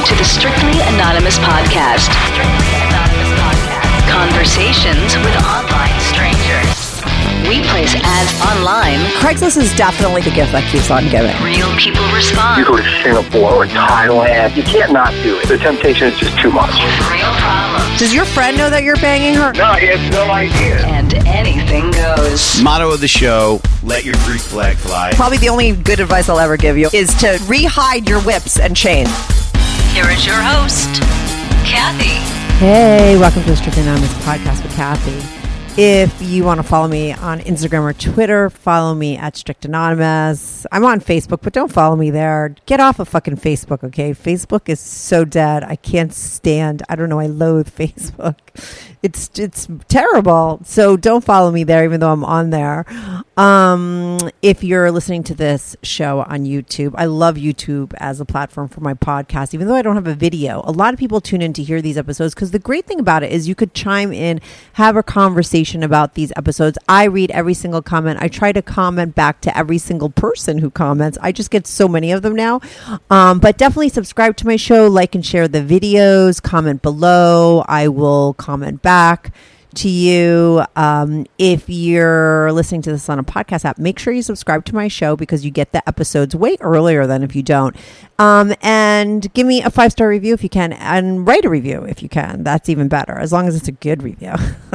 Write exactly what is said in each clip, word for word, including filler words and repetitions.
to the Strictly Anonymous podcast. Strictly Anonymous podcast. Conversations with online strangers. We place ads online. Craigslist is definitely the gift that keeps on giving. Real people respond. You go to Singapore or Thailand. You can't not do it. The temptation is just too much. Real problems. Does your friend know that you're banging her? No, he has no idea. And anything goes. Motto of the show, let your Greek flag fly. Probably the only good advice I'll ever give you is to re-hide your whips and chains. Here is your host, Kathy. Hey, welcome to the Strictly Anonymous podcast with Kathy. If you want to follow me on Instagram or Twitter, follow me at Strict Anonymous. I'm on Facebook, but don't follow me there. Get off of fucking Facebook, okay? Facebook is so dead. I can't stand. I don't know. I loathe Facebook. It's it's terrible. So don't follow me there, even though I'm on there. Um, if you're listening to this show on YouTube, I love YouTube as a platform for my podcast, even though I don't have a video. A lot of people tune in to hear these episodes because the great thing about it is you could chime in, have a conversation about these episodes. I read every single comment. I try to comment back to every single person who comments. I just get so many of them now. Um, but definitely subscribe to my show, like and share the videos, comment below. I will comment back to you. Um, if you're listening to this on a podcast app, make sure you subscribe to my show because you get the episodes way earlier than if you don't. Um, and give me a five-star review if you can, and write a review if you can. That's even better, as long as it's a good review.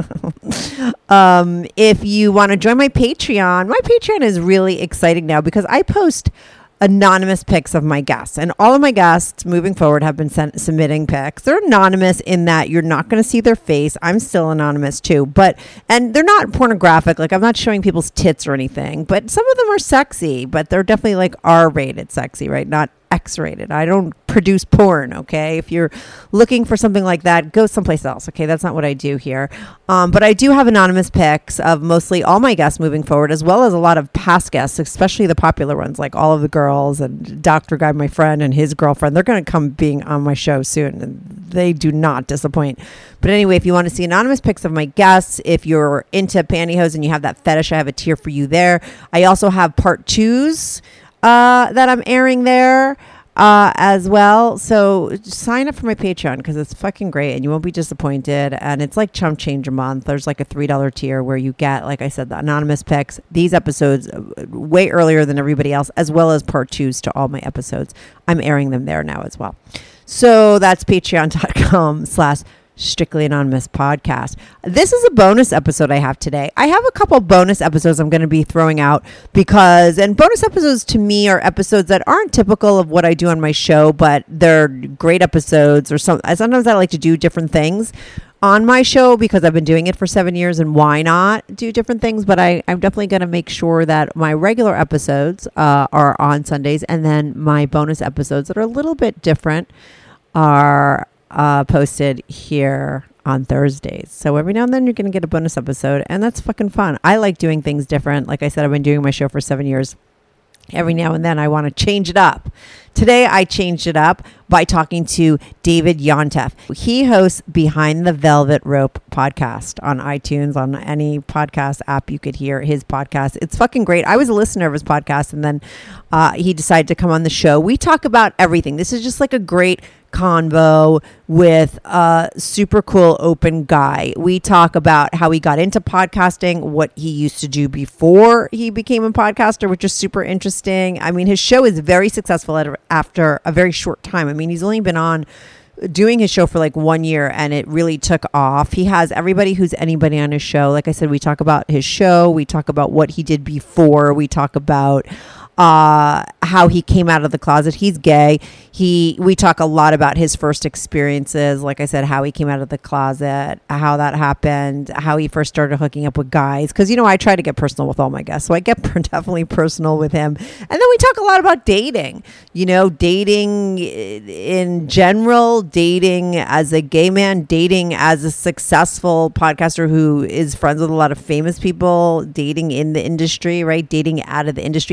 um, if you want to join my Patreon, my Patreon is really exciting now because I post anonymous pics of my guests, and all of my guests moving forward have been sent, submitting pics. They're anonymous in that you're not going to see their face. I'm still anonymous too, but and they're not pornographic. Like I'm not showing people's tits or anything, but some of them are sexy, but they're definitely like R-rated sexy, right? Not X-rated. I don't produce porn, okay? If you're looking for something like that, go someplace else, okay? That's not what I do here. Um, but I do have anonymous pics of mostly all my guests moving forward, as well as a lot of past guests, especially the popular ones, like all of the girls and Doctor Guy, my friend, and his girlfriend. They're going to come being on my show soon, and they do not disappoint. But anyway, if you want to see anonymous pics of my guests, if you're into pantyhose and you have that fetish, I have a tier for you there. I also have part twos Uh, that I'm airing there uh, as well. So sign up for my Patreon because it's fucking great and you won't be disappointed. And it's like chump change a month. There's like a three dollar tier where you get, like I said, the anonymous pics, these episodes way earlier than everybody else, as well as part twos to all my episodes. I'm airing them there now as well. So that's patreon.com slash Strictly Anonymous podcast. This is a bonus episode I have today. I have a couple bonus episodes I'm going to be throwing out because, and bonus episodes to me are episodes that aren't typical of what I do on my show, but they're great episodes or some. Sometimes I like to do different things on my show because I've been doing it for seven years and why not do different things? But I, I'm definitely going to make sure that my regular episodes uh, are on Sundays, and then my bonus episodes that are a little bit different are Uh, posted here on Thursdays. So every now and then you're going to get a bonus episode, and that's fucking fun. I like doing things different. Like I said, I've been doing my show for seven years. Every now and then I want to change it up. Today I changed it up by talking to David Yontef. He hosts Behind the Velvet Rope podcast on iTunes, on any podcast app you could hear his podcast. It's fucking great. I was a listener of his podcast, and then uh, he decided to come on the show. We talk about everything. This is just like a great convo with a super cool open guy. We talk about how he got into podcasting, what he used to do before he became a podcaster, which is super interesting. I mean, his show is very successful at, after a very short time. I mean, he's only been on doing his show for like one year and it really took off. He has everybody who's anybody on his show. Like I said, we talk about his show. We talk about what he did before. We talk about uh, how he came out of the closet. He's gay. He, we talk a lot about his first experiences. Like I said, how he came out of the closet, how that happened, how he first started hooking up with guys. Cause you know, I try to get personal with all my guests. So I get definitely personal with him. And then we talk a lot about dating, you know, dating in general, dating as a gay man, dating as a successful podcaster who is friends with a lot of famous people, dating in the industry, right? Dating out of the industry. He was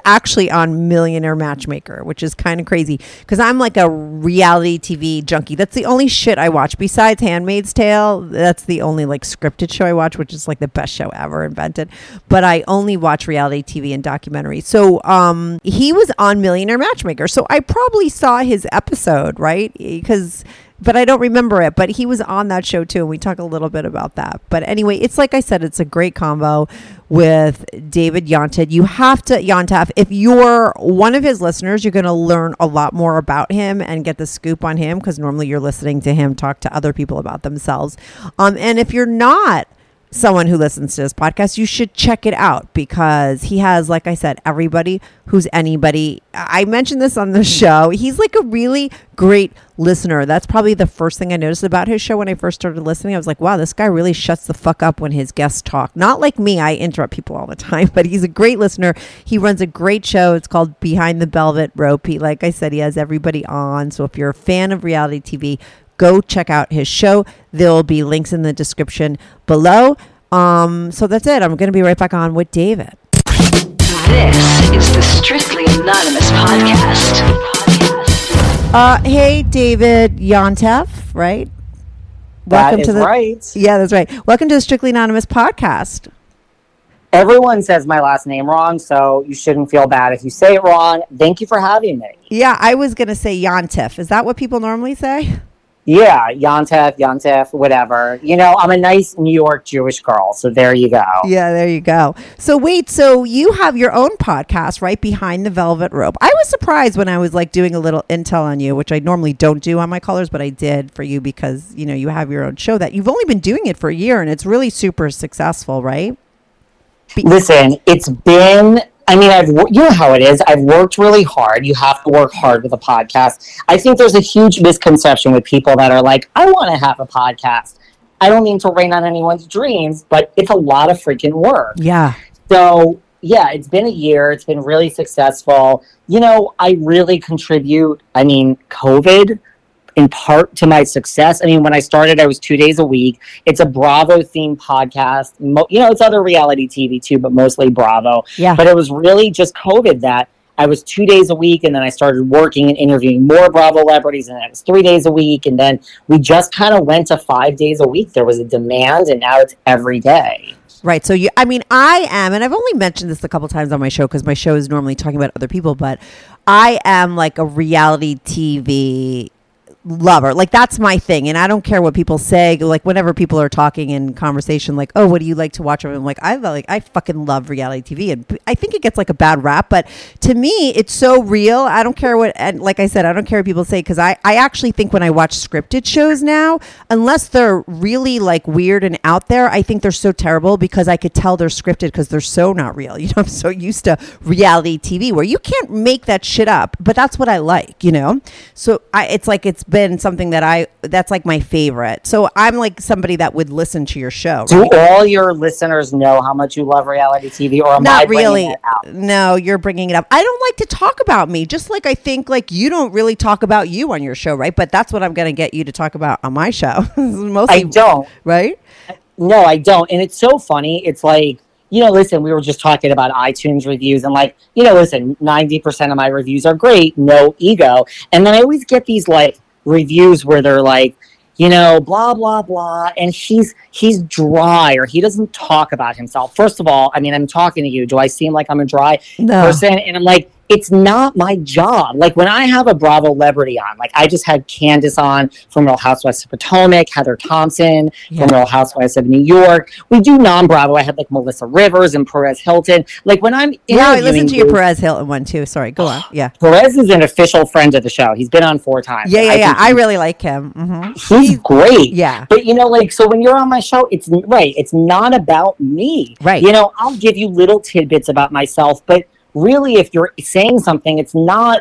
actually on Millionaire Matchmaker, which is kind of crazy because I'm like a reality T V junkie. That's the only shit I watch besides Handmaid's Tale. That's the only like scripted show I watch, which is like the best show ever invented. But I only watch reality T V and documentaries. So um, he was on Millionaire Matchmaker. So I probably saw his episode, right? Because but I don't remember it. But he was on that show too, and we talk a little bit about that. But anyway, it's like I said, it's a great combo with David Yontef. You have to, Yontef, if you're one of his listeners, you're going to learn a lot more about him and get the scoop on him, because normally you're listening to him talk to other people about themselves. Um, and if you're not someone who listens to this podcast, you should check it out, because he has, like I said, everybody who's anybody. I mentioned this on the show. He's like a really great listener. That's probably the first thing I noticed about his show when I first started listening. I was like, wow, this guy really shuts the fuck up when his guests talk. Not like me. I interrupt people all the time, but he's a great listener. He runs a great show. It's called Behind the Velvet Rope. He, like I said, he has everybody on. So if you're a fan of reality T V, go check out his show. There'll be links in the description below. Um, so that's it. I'm going to be right back on with David. This is the Strictly Anonymous podcast. Uh, hey, David Yontef, right? That Welcome is to the right. Yeah, that's right. Welcome to the Strictly Anonymous podcast. Everyone says my last name wrong, so you shouldn't feel bad if you say it wrong. Thank you for having me. Yeah, I was going to say Yontef. Is that what people normally say? Yeah, Yontef, Yontef, whatever. You know, I'm a nice New York Jewish girl, so there you go. Yeah, there you go. So wait, so you have your own podcast, right? Behind the Velvet Rope. I was surprised when I was like doing a little intel on you, which I normally don't do on my callers, but I did for you because, you know, you have your own show that you've only been doing it for a year, and it's really super successful, right? Be- Listen, it's been... I mean, I've you know how it is. I've worked really hard. You have to work hard with a podcast. I think there's a huge misconception with people that are like, I want to have a podcast. I don't mean to rain on anyone's dreams, but it's a lot of freaking work. Yeah. So, yeah, it's been a year. It's been really successful. You know, I really contribute, I mean, COVID, in part to my success. I mean, when I started, I was two days a week. It's a Bravo-themed podcast. Mo- you know, it's other reality T V too, but mostly Bravo. Yeah. But it was really just COVID that I was two days a week, and then I started working and interviewing more Bravo celebrities, and then it was three days a week, and then we just kind of went to five days a week. There was a demand, and now it's every day. Right. So you, I mean, I am, and I've only mentioned this a couple times on my show because my show is normally talking about other people, but I am like a reality T V lover. Like, that's my thing. And I don't care what people say. Like, whenever people are talking in conversation, like, oh, what do you like to watch? I'm like, I like, I fucking love reality T V. And I think it gets like a bad rap, but to me, it's so real. I don't care what, and like I said, I don't care what people say. Cause I, I actually think when I watch scripted shows now, unless they're really like weird and out there, I think they're so terrible because I could tell they're scripted because they're so not real. You know, I'm so used to reality T V where you can't make that shit up, but that's what I like, you know? So I, it's like, it's been something that I that's like my favorite. So I'm like somebody that would listen to your show. Right? Do all your listeners know how much you love reality T V, or am Not I bringing really. it out? No, you're bringing it up. I don't like to talk about me, just like I think like you don't really talk about you on your show, right? But that's what I'm going to get you to talk about on my show. Mostly, I don't. Right? No, I don't. And it's so funny. It's like, you know, listen, we were just talking about iTunes reviews, and like, you know, listen, ninety percent of my reviews are great, no ego. And then I always get these like reviews where they're like, you know, blah, blah, blah, and he's he's dry, or he doesn't talk about himself. First of all, I mean, I'm talking to you. Do I seem like I'm a dry No. person? And I'm like, it's not my job. Like, when I have a Bravo celebrity on, like I just had Candace on from Real Housewives of Potomac, Heather Thompson Yeah. from Real Housewives of New York. We do non-Bravo. I had like Melissa Rivers and Perez Hilton. Like, when I'm Yeah, I interviewing listened to your you- Perez Hilton one too. Sorry, go on. Yeah. Perez is an official friend of the show. He's been on four times. Yeah, yeah, yeah. think I he's- really like him. hmm He's great. Yeah. But, you know, like, so when you're on my show, it's right. It's not about me. Right. You know, I'll give you little tidbits about myself, but really, if you're saying something, it's not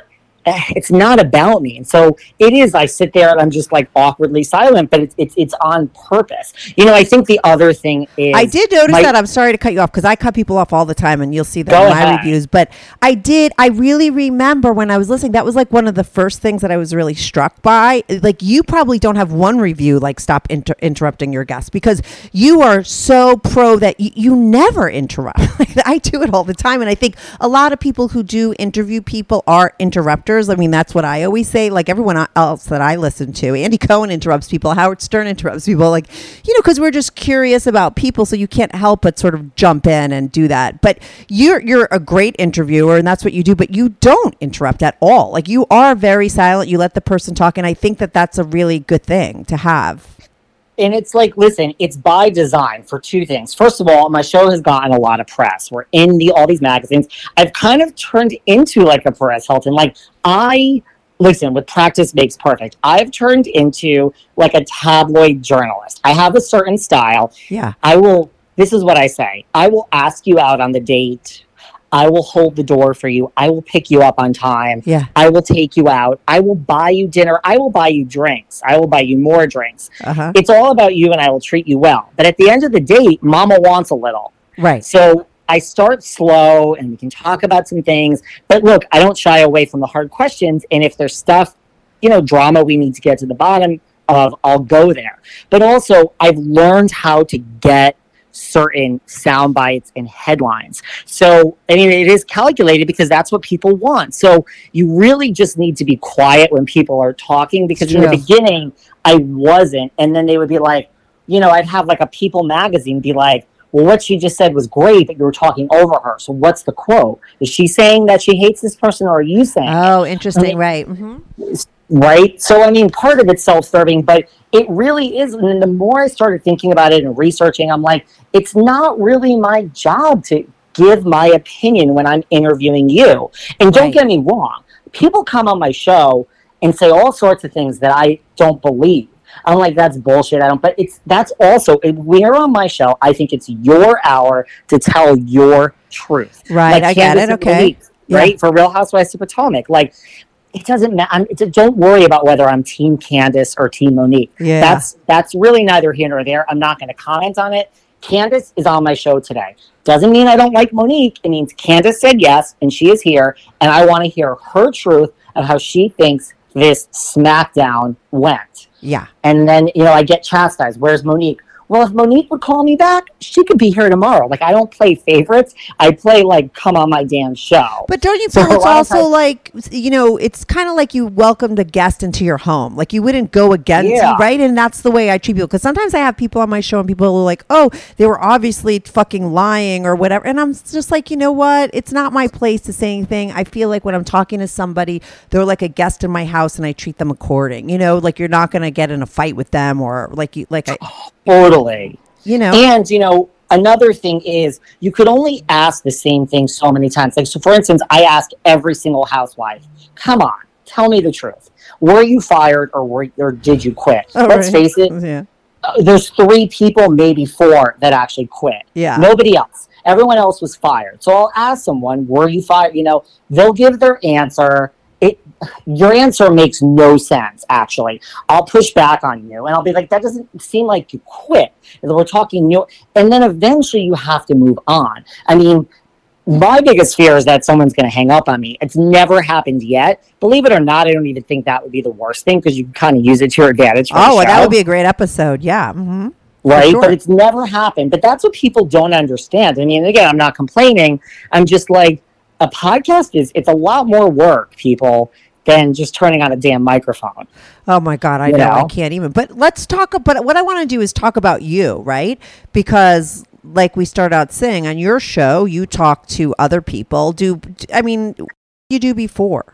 it's not about me. And so it is, I sit there and I'm just like awkwardly silent, but it's, it's, it's on purpose. You know, I think the other thing is. I did notice my, that. I'm sorry to cut you off because I cut people off all the time and you'll see that Go in my ahead. reviews. But I did, I really remember when I was listening, that was like one of the first things that I was really struck by. Like you probably don't have one review like stop inter- interrupting your guests because you are so pro that y- you never interrupt. I do it all the time. And I think a lot of people who do interview people are interrupters. I mean, that's what I always say. Like everyone else that I listen to, Andy Cohen interrupts people, Howard Stern interrupts people, like, you know, because we're just curious about people. So you can't help but sort of jump in and do that. But you're you're a great interviewer and that's what you do, but you don't interrupt at all. Like you are very silent. You let the person talk. And I think that that's a really good thing to have. And it's like, listen, it's by design for two things. First of all, my show has gotten a lot of press. We're in the all these magazines. I've kind of turned into like a Perez Hilton. Like I, listen, with practice makes perfect. I've turned into like a tabloid journalist. I have a certain style. Yeah. I will, this is what I say. I will ask you out on the date. I will hold the door for you. I will pick you up on time. Yeah. I will take you out. I will buy you dinner. I will buy you drinks. I will buy you more drinks. Uh-huh. It's all about you and I will treat you well. But at the end of the day, mama wants a little. Right. So I start slow and we can talk about some things. But look, I don't shy away from the hard questions. And if there's stuff, you know, drama we need to get to the bottom of, I'll go there. But also, I've learned how to get certain sound bites and headlines. So, I mean, it is calculated because that's what people want. So you really just need to be quiet when people are talking because in the beginning, I wasn't. And then they would be like, you know, I'd have like a People magazine be like, well, what she just said was great, but you were talking over her. So what's the quote? Is she saying that she hates this person or are you saying Oh, it? interesting. I mean, right. Mm-hmm. Right? So, I mean, part of it's self-serving, but it really is. And the more I started thinking about it and researching, I'm like, it's not really my job to give my opinion when I'm interviewing you. And don't Right. get me wrong. People come on my show and say all sorts of things that I don't believe. I'm like, that's bullshit. I don't, but it's, that's also, if we're on my show, I think it's your hour to tell your truth. Right. Like I get Candace it. and Okay. Monique, Yeah. right? For Real Housewives of Potomac. Like, it doesn't matter. Don't worry about whether I'm Team Candace or Team Monique. Yeah. That's that's really neither here nor there. I'm not going to comment on it. Candace is on my show today. Doesn't mean I don't like Monique. It means Candace said yes, and she is here, and I want to hear her truth of how she thinks this SmackDown went. Yeah. And then, you know, I get chastised. Where's Monique? Well, if Monique would call me back, she could be here tomorrow. Like, I don't play favorites. I play, like, come on my damn show. But don't you So feel a it's lot of also times- like, you know, it's kind of like you welcomed a guest into your home. Like you wouldn't go against Yeah. you, right? And that's the way I treat people. Because sometimes I have people on my show and people are like, oh, they were obviously fucking lying or whatever. And I'm just like, you know what? It's not my place to say anything. I feel like when I'm talking to somebody, they're like a guest in my house and I treat them according. You know, like you're not going to get in a fight with them or like you, like I, Totally. you know. And, you know, another thing is you could only ask the same thing so many times. Like, so for instance, I ask every single housewife, come on, tell me the truth. Were you fired or were or did you quit? Oh, Let's right. face it, Yeah. uh, there's three people, maybe four, that actually quit. Yeah. Nobody else. Everyone else was fired. So I'll ask someone, were you fired? You know, they'll give their answer. It, your answer makes no sense, actually. I'll push back on you and I'll be like, that doesn't seem like you quit. And we're talking new, and then eventually you have to move on. I mean, my biggest fear is that someone's going to hang up on me. It's never happened yet. Believe it or not, I don't even think that would be the worst thing because you can kind of use it to your advantage. For Oh, the well, that show. would be a great episode. Yeah. Mm-hmm. Right, sure. but it's never happened. But that's what people don't understand. I mean, again, I'm not complaining. I'm just like, a podcast is, it's a lot more work, people, than just turning on a damn microphone. Oh my God, I You know, I know? can't even. But let's talk. But what I want to do is talk about you, right? Because, like we started out saying, on your show, you talk to other people. Do I mean you do before?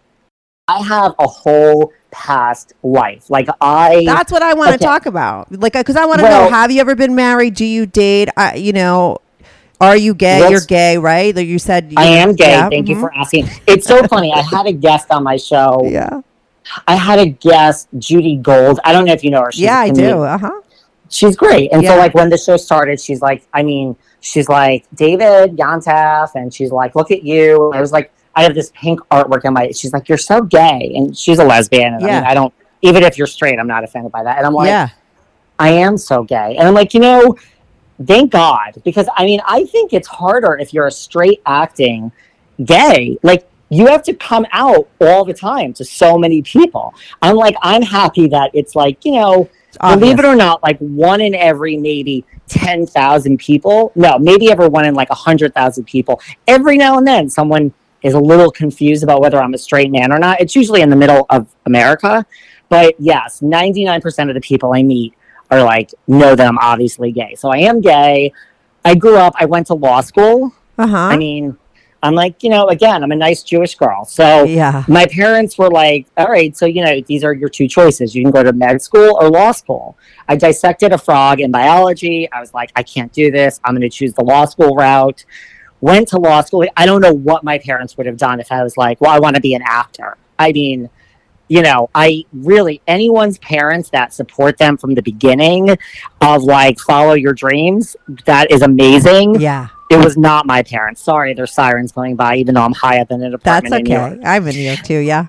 I have a whole past life. Like I, That's what I want to Okay. talk about. Like, because I want to Well- know: have you ever been married? Do you date? I, you know, are you gay? Let's- You're gay, right? Like you said, I am gay. Yeah, Thank you mhm. for asking. It's so funny. I had a guest on my show. Yeah, I had a guest, Judy Gold. I don't know if you know her. She's yeah, a I comedian. do. Uh huh. She's great. And Yeah. so like when the show started, she's like, I mean, she's like, David Yontef, and she's like, look at you. And I was like, I have this pink artwork on my, she's like, you're so gay. And she's a lesbian. And Yeah. I mean, I don't, even if you're straight, I'm not offended by that. And I'm like, Yeah. I am so gay. And I'm like, you know, thank God. Because I mean, I think it's harder if you're a straight acting gay. Like, you have to come out all the time to so many people. I'm like, I'm happy that it's like, you know, believe it or not, like one in every maybe ten thousand people. No, maybe ever one in like one hundred thousand people. Every now and then someone is a little confused about whether I'm a straight man or not. It's usually in the middle of America. But yes, ninety-nine percent of the people I meet are like, know that I'm obviously gay. So I am gay. I grew up, I went to law school. Uh-huh. I mean, I'm like, you know, again, I'm a nice Jewish girl. So Yeah. my parents were like, all right, so, you know, these are your two choices. You can go to med school or law school. I dissected a frog in biology. I was like, I can't do this. I'm going to choose the law school route. Went to law school. I don't know what my parents would have done if I was like, well, I want to be an actor. I mean, you know, I really, anyone's parents that support them from the beginning of like, follow your dreams, that is amazing. Yeah. It was not my parents. Sorry, there's sirens going by, even though I'm high up in an That's apartment in New okay. York. I'm in New York too, yeah.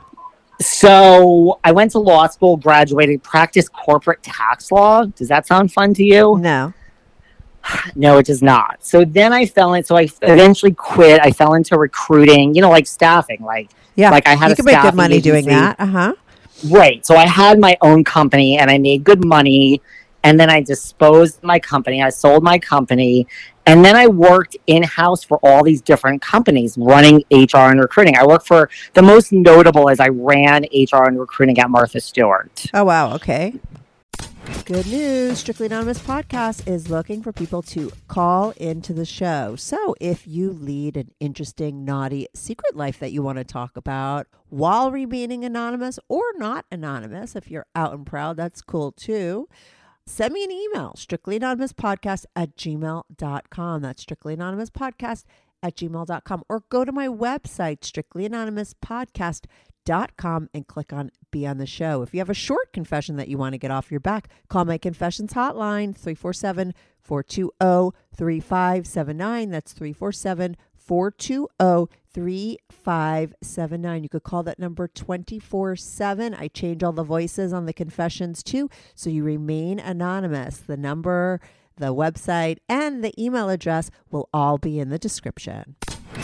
So I went to law school, graduated, practiced corporate tax law. Does that sound fun to you? No. No, it does not. So then I fell in, so I eventually quit. I fell into recruiting, you know, like staffing. Like, Yeah. like I had you a can make good staffing money doing agency. that. Uh-huh. Right. So I had my own company and I made good money. And then I disposed my company. I sold my company. And then I worked in-house for all these different companies running H R and recruiting. I worked for, the most notable is I ran H R and recruiting at Martha Stewart. Oh, wow. Okay. Good news. Strictly Anonymous Podcast is looking for people to call into the show. So if you lead an interesting, naughty secret life that you want to talk about while remaining anonymous or not anonymous, if you're out and proud, that's cool too. Send me an email, strictlyanonymouspodcast at gmail dot com. That's strictlyanonymouspodcast at gmail dot com. Or go to my website, strictlyanonymouspodcast dot com, and click on Be on the Show. If you have a short confession that you want to get off your back, call my confessions hotline, three four seven, four two zero, three five seven nine. That's three four seven, four two zero, three five seven nine. You could call that number twenty-four seven. I change all the voices on the confessions too, so you remain anonymous. The number, the website, and the email address will all be in the description.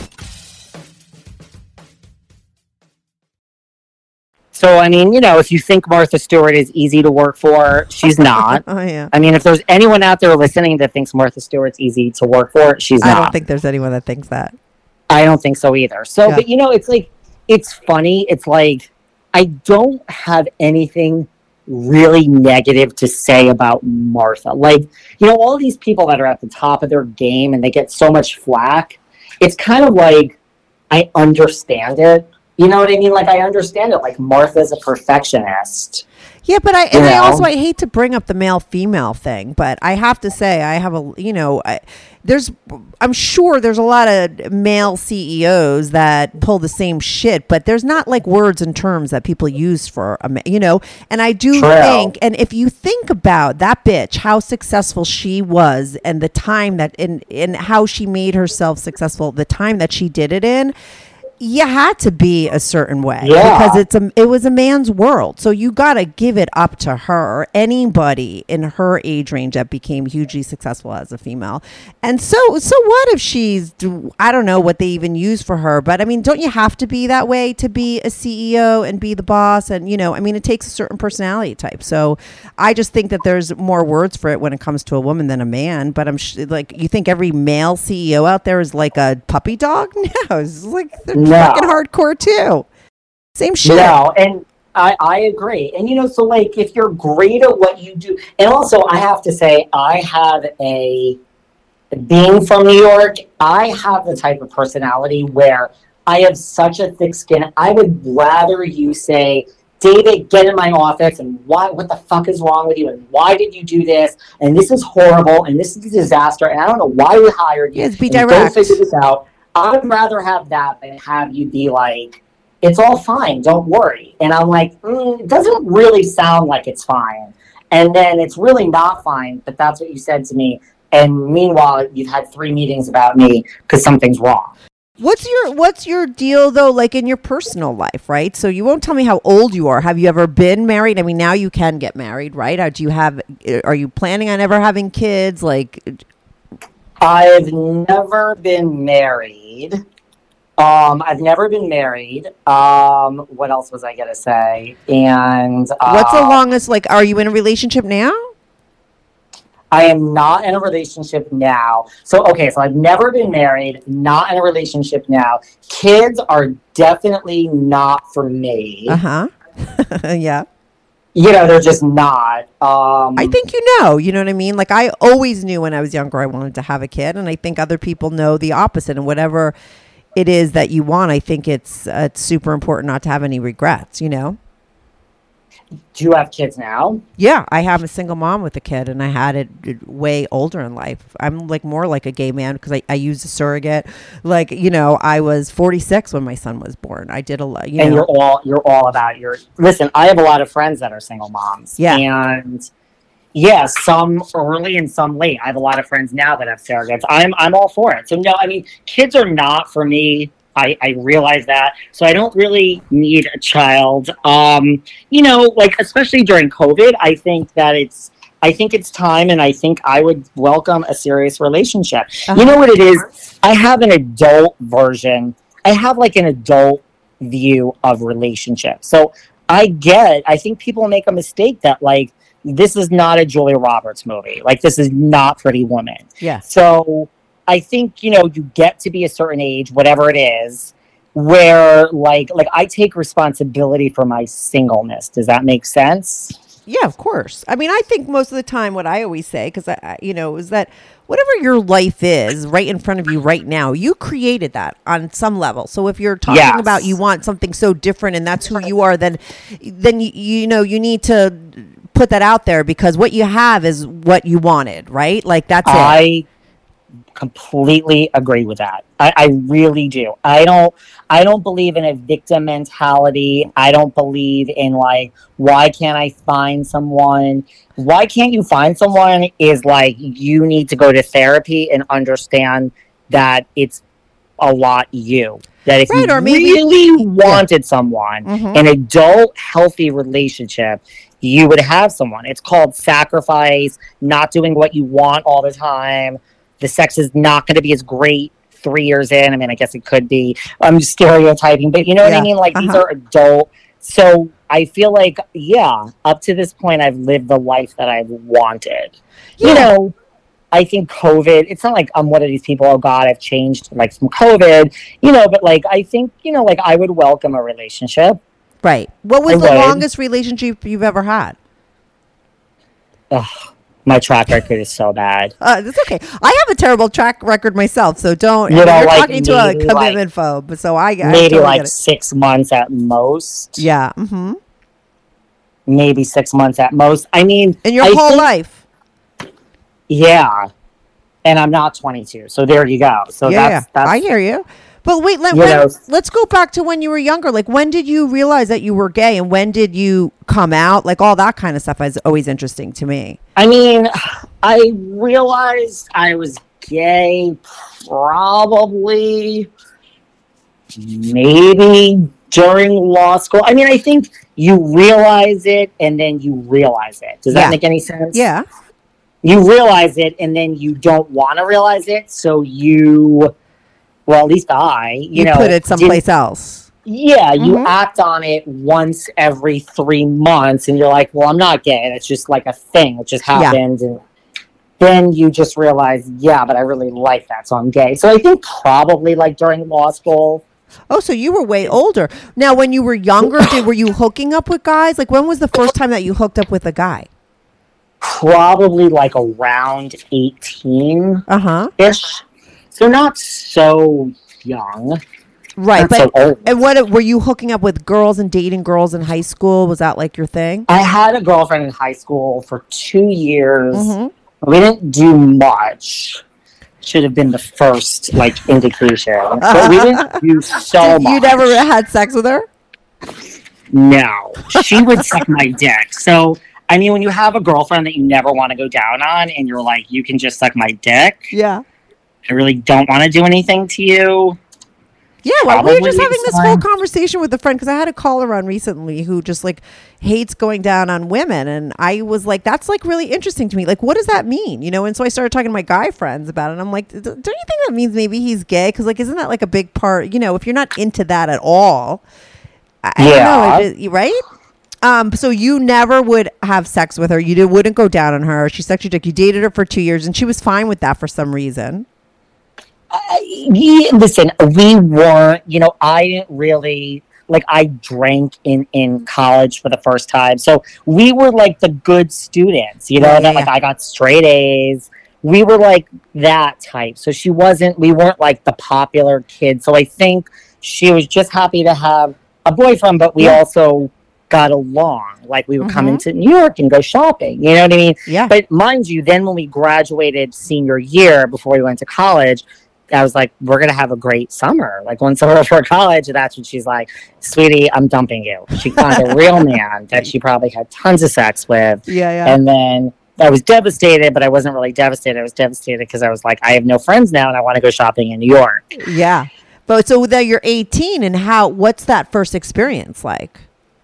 So, I mean, you know, if you think Martha Stewart is easy to work for, she's not. Oh, yeah. I mean, if there's anyone out there listening that thinks Martha Stewart's easy to work for, she's I not. don't think there's anyone that thinks that. I don't think so either. So, Yeah. but you know, it's like, it's funny. It's like, I don't have anything really negative to say about Martha. Like, you know, all these people that are at the top of their game and they get so much flack, it's kind of like, I understand it. You know what I mean? Like, I understand it. Like, Martha's a perfectionist. Yeah, but I and You I know? also I hate to bring up the male female thing, but I have to say I have a you know I, there's I'm sure there's a lot of male C E Os that pull the same shit, but there's not like words and terms that people use for a ma- you know. And I do True. think, and if you think about that bitch, how successful she was, and the time that in in how she made herself successful, the time that she did it in. You had to be a certain way Yeah. because it's a it was a man's world. So you got to give it up to her. Anybody in her age range that became hugely successful as a female. And so so what if she's I don't know what they even use for her, but I mean, don't you have to be that way to be a C E O and be the boss? And you know, I mean, it takes a certain personality type. So I just think that there's more words for it when it comes to a woman than a man. But I'm sh- like, you think every male C E O out there is like a puppy dog? No, it's like they're No. fucking hardcore too. Same shit. No, and I, I agree. And, you know, so, like, if you're great at what you do, and also I have to say, I have a, being from New York, I have the type of personality where I have such a thick skin. I would rather you say, David, get in my office, and why? What the fuck is wrong with you? And why did you do this? And this is horrible, and this is a disaster, and I don't know why we hired you. Yes, be and Go direct. figure this out. I'd rather have that than have you be like, it's all fine, don't worry. And I'm like, mm, it doesn't really sound like it's fine. And then it's really not fine, but that's what you said to me. And meanwhile, you've had three meetings about me because something's wrong. What's your What's your deal though? Like in your personal life, right? So you won't tell me how old you are. Have you ever been married? I mean, now you can get married, right? Or do you have? Are you planning on ever having kids? Like, I've never been married. Um, I've never been married. Um, what else was I gonna say? And uh, what's the longest? Like, are you in a relationship now? I am not in a relationship now. So, okay, so I've never been married, not in a relationship now. Kids are definitely not for me. Uh huh. Yeah. You know, they're just not. Um, I think you know. You know what I mean? Like, I always knew when I was younger I wanted to have a kid, and I think other people know the opposite. And whatever it is that you want, I think it's uh, it's super important not to have any regrets. You know. Do you have kids now? Yeah, I have a single mom with a kid, and I had it way older in life. I'm like more like a gay man because I, I used a surrogate. Like, you know, I was forty-six when my son was born. I did a lot, you and know. you're all you're all about your. Listen, I have a lot of friends that are single moms. Yeah. And yeah, some early and some late. I have a lot of friends now that have surrogates. I'm I'm all for it. So no, I mean, kids are not for me. I, I realize that. So I don't really need a child. Um, you know, like, especially during COVID, I think that it's, I think it's time, and I think I would welcome a serious relationship. Uh-huh. You know what it is? I have an adult version. I have like an adult view of relationships. So I get, I think people make a mistake that like, this is not a Julia Roberts movie. Like, this is not Pretty Woman. Yeah. So I think, you know, you get to be a certain age, whatever it is, where like like I take responsibility for my singleness. Does that make sense? Yeah, of course. I mean, I think most of the time what I always say, because, I, I, you know, is that whatever your life is right in front of you right now, you created that on some level. So if you're talking Yes. about you want something so different and that's who you are, then, then you, you know, you need to put that out there because what you have is what you wanted, right? Like, that's it. I completely agree with that. I, I really do. I don't I don't believe in a victim mentality. I don't believe in like, why can't I find someone? Why can't you find someone is like, you need to go to therapy and understand that it's a lot you. That if Right, you or maybe- really wanted someone, Mhm. an adult, healthy relationship, you would have someone. It's called sacrifice, not doing what you want all the time. The sex is not going to be as great three years in. I mean, I guess it could be. I'm stereotyping, but you know what Yeah. I mean? Like, these Uh-huh. are adult. So I feel like, yeah, up to this point, I've lived the life that I've wanted. Yeah. You know, I think COVID, it's not like I'm one of these people, oh God, I've changed like from COVID, you know, but like, I think, you know, like I would welcome a relationship. Right. What was I the would. longest relationship you've ever had? Ugh, my track record is so bad. Uh, that's okay. I have a terrible track record myself, so don't. You I mean, know, you're like, talking to a maybe, commitment phobe, so I, I Maybe totally like get it. six months at most. Yeah. Mm-hmm. Maybe six months at most. I mean, In your I whole think- life. Yeah. And I'm not twenty-two. So there you go. So yeah, that's, yeah. that's I hear you. But wait, let, You when, know- let's go back to when you were younger. Like, when did you realize that you were gay, and when did you come out? Like, all that kind of stuff is always interesting to me. I mean, I realized I was gay probably maybe during law school. I mean, I think you realize it and then you realize it. Does that Yeah. make any sense? Yeah. You realize it and then you don't want to realize it. So you, well, at least I, you, You, know, put it didn't- someplace else. Yeah, you Mhm. act on it once every three months, and you're like, "Well, I'm not gay," and it's just like a thing. It just Yeah. happened, and then you just realize, "Yeah, but I really like that, so I'm gay." So I think probably like during law school. Oh, so you were way older. Now, when you were younger, did were you hooking up with guys? Like, when was the first time that you hooked up with a guy? Probably like around eighteen Uh huh. ish, so not so young. Right, Not but so old. and what were you hooking up with girls and dating girls in high school? Was that like your thing? I had a girlfriend in high school for two years. Mhm. We didn't do much. Should have been the first like indication, but we didn't do so Did- much. you never had sex with her? No, she would suck my dick. So I mean, when you have a girlfriend that you never want to go down on, and you're like, you can just suck my dick. Yeah. I really don't want to do anything to you. Yeah, well, we were just Probably having this fine. whole conversation with a friend because I had a caller on recently who just like hates going down on women, and I was like, "That's like really interesting to me. Like, what does that mean?" You know? And so I started talking to my guy friends about it. And I'm like, "Don't you think that means maybe he's gay? Because like, isn't that like a big part? You know, if you're not into that at all, I, I Yeah. don't know, it is- right?" Um, so you never would have sex with her. You did, wouldn't go down on her. She sucked your dick. You dated her for two years, and she was fine with that for some reason. Uh, yeah, listen, we weren't, you know, I didn't really, like, I drank in, in college for the first time. So we were like the good students, you know, Yeah, that yeah, like yeah. I got straight A's. We were like that type. So she wasn't, we weren't like the popular kid. So I think she was just happy to have a boyfriend, but we Yeah. also got along. Like we would come Mhm. into New York and go shopping. You know what I mean? Yeah. But mind you, then when we graduated senior year before we went to college, I was like, we're going to have a great summer. Like one summer before college, and that's when she's like, sweetie, I'm dumping you. She found a real man that she probably had tons of sex with. Yeah, yeah. And then I was devastated, but I wasn't really devastated. I was devastated because I was like, I have no friends now and I want to go shopping in New York. Yeah. But so that you're eighteen, and how, what's that first experience like?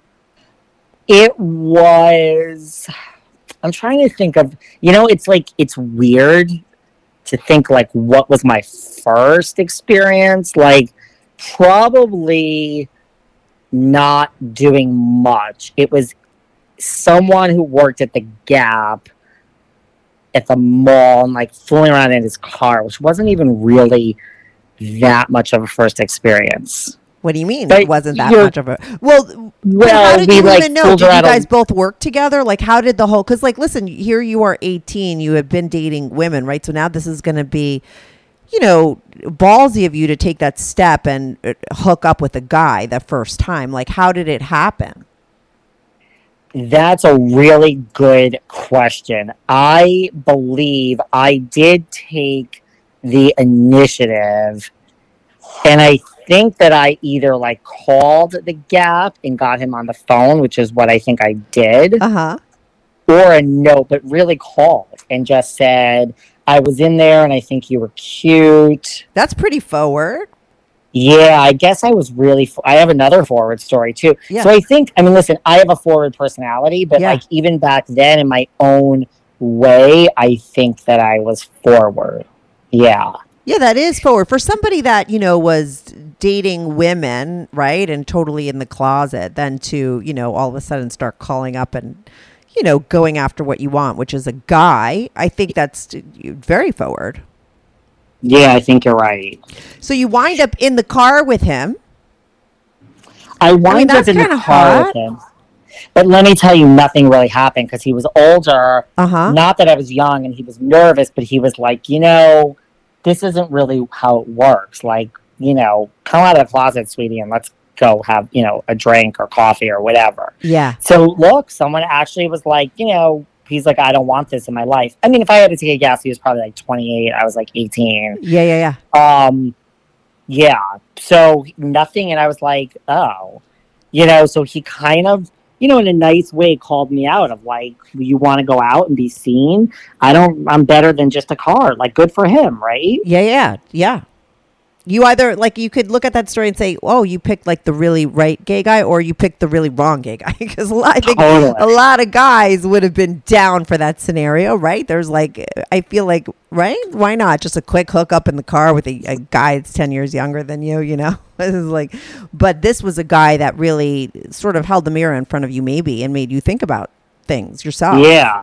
It was, I'm trying to think of, you know, it's like, it's weird to think like, what was my first experience? Like, probably not doing much. It was someone who worked at the Gap at the mall and like fooling around in his car, which wasn't even really that much of a first experience. What do you mean? But It wasn't that you're- much of a well. but Well, how did we you like even know? fooled Did you around a- guys both work together? Like, how did the whole? Because, like, listen, here you are, eighteen. You have been dating women, right? So now this is going to be, you know, ballsy of you to take that step and uh, hook up with a guy the first time. Like, how did it happen? That's a really good question. I believe I did take the initiative, and I think that I either like called the Gap and got him on the phone, which is what I think I did, Uh huh. or a note, but really called and just said, I was in there and I think you were cute. That's pretty forward. Yeah, I guess I was really. F- I have another forward story too. Yeah. So I think, I mean, listen, I have a forward personality, but Yeah. like even back then, in my own way, I think that I was forward. Yeah. Yeah, that is forward for somebody that, you know, was dating women, right, and totally in the closet. Then to, you know, all of a sudden start calling up and, you know, going after what you want, which is a guy. I think that's very forward. Yeah, I think you're right. So you wind up in the car with him. I wound that's up in the kinda car hot. with him. But let me tell you, nothing really happened because he was older. Uh-huh. Not that I was young and he was nervous, but he was like, you know, this isn't really how it works. Like, you know, come out of the closet, sweetie, and let's go have, you know, a drink or coffee or whatever. Yeah. So look, someone actually was like, you know, he's like, I don't want this in my life. I mean, if I had to take a guess, he was probably like twenty-eight. I was like eighteen. Yeah, yeah, yeah. Um, yeah. So nothing. And I was like, oh, you know, so he kind of, you know, in a nice way called me out of like, you want to go out and be seen? I don't, I'm better than just a car. Like, good for him, right? Yeah, yeah, yeah. You either, like, you could look at that story and say, oh, you picked, like, the really right gay guy, or you picked the really wrong gay guy. Because I think Totally. a lot of guys would have been down for that scenario, right? There's, like, I feel like, right? Why not? Just a quick hookup in the car with a, a guy that's ten years younger than you, you know? This is like, but this was a guy that really sort of held the mirror in front of you, maybe, and made you think about things yourself. Yeah.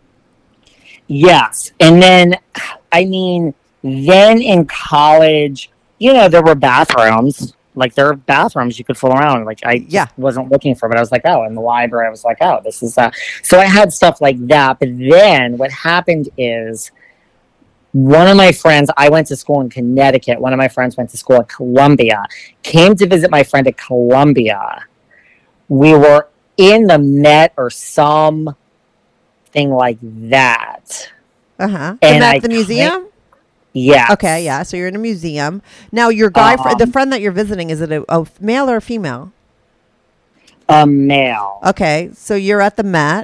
Yes. And then, I mean, then in college, you know, there were bathrooms. Like, there were bathrooms you could fool around. Like, I just Yeah. wasn't looking for, but I was like, oh, in the library, I was like, oh, this is, uh, so I had stuff like that. But then what happened is one of my friends, I went to school in Connecticut. One of my friends went to school at Columbia, came to visit my friend at Columbia. We were in the Met or something like that. Uh-huh. And And at I the museum? Yeah. Okay, yeah. So you're in a museum. Now, your guy, fr- Um, the friend that you're visiting, is it a, a male or a female? A male. Okay, so you're at the Met.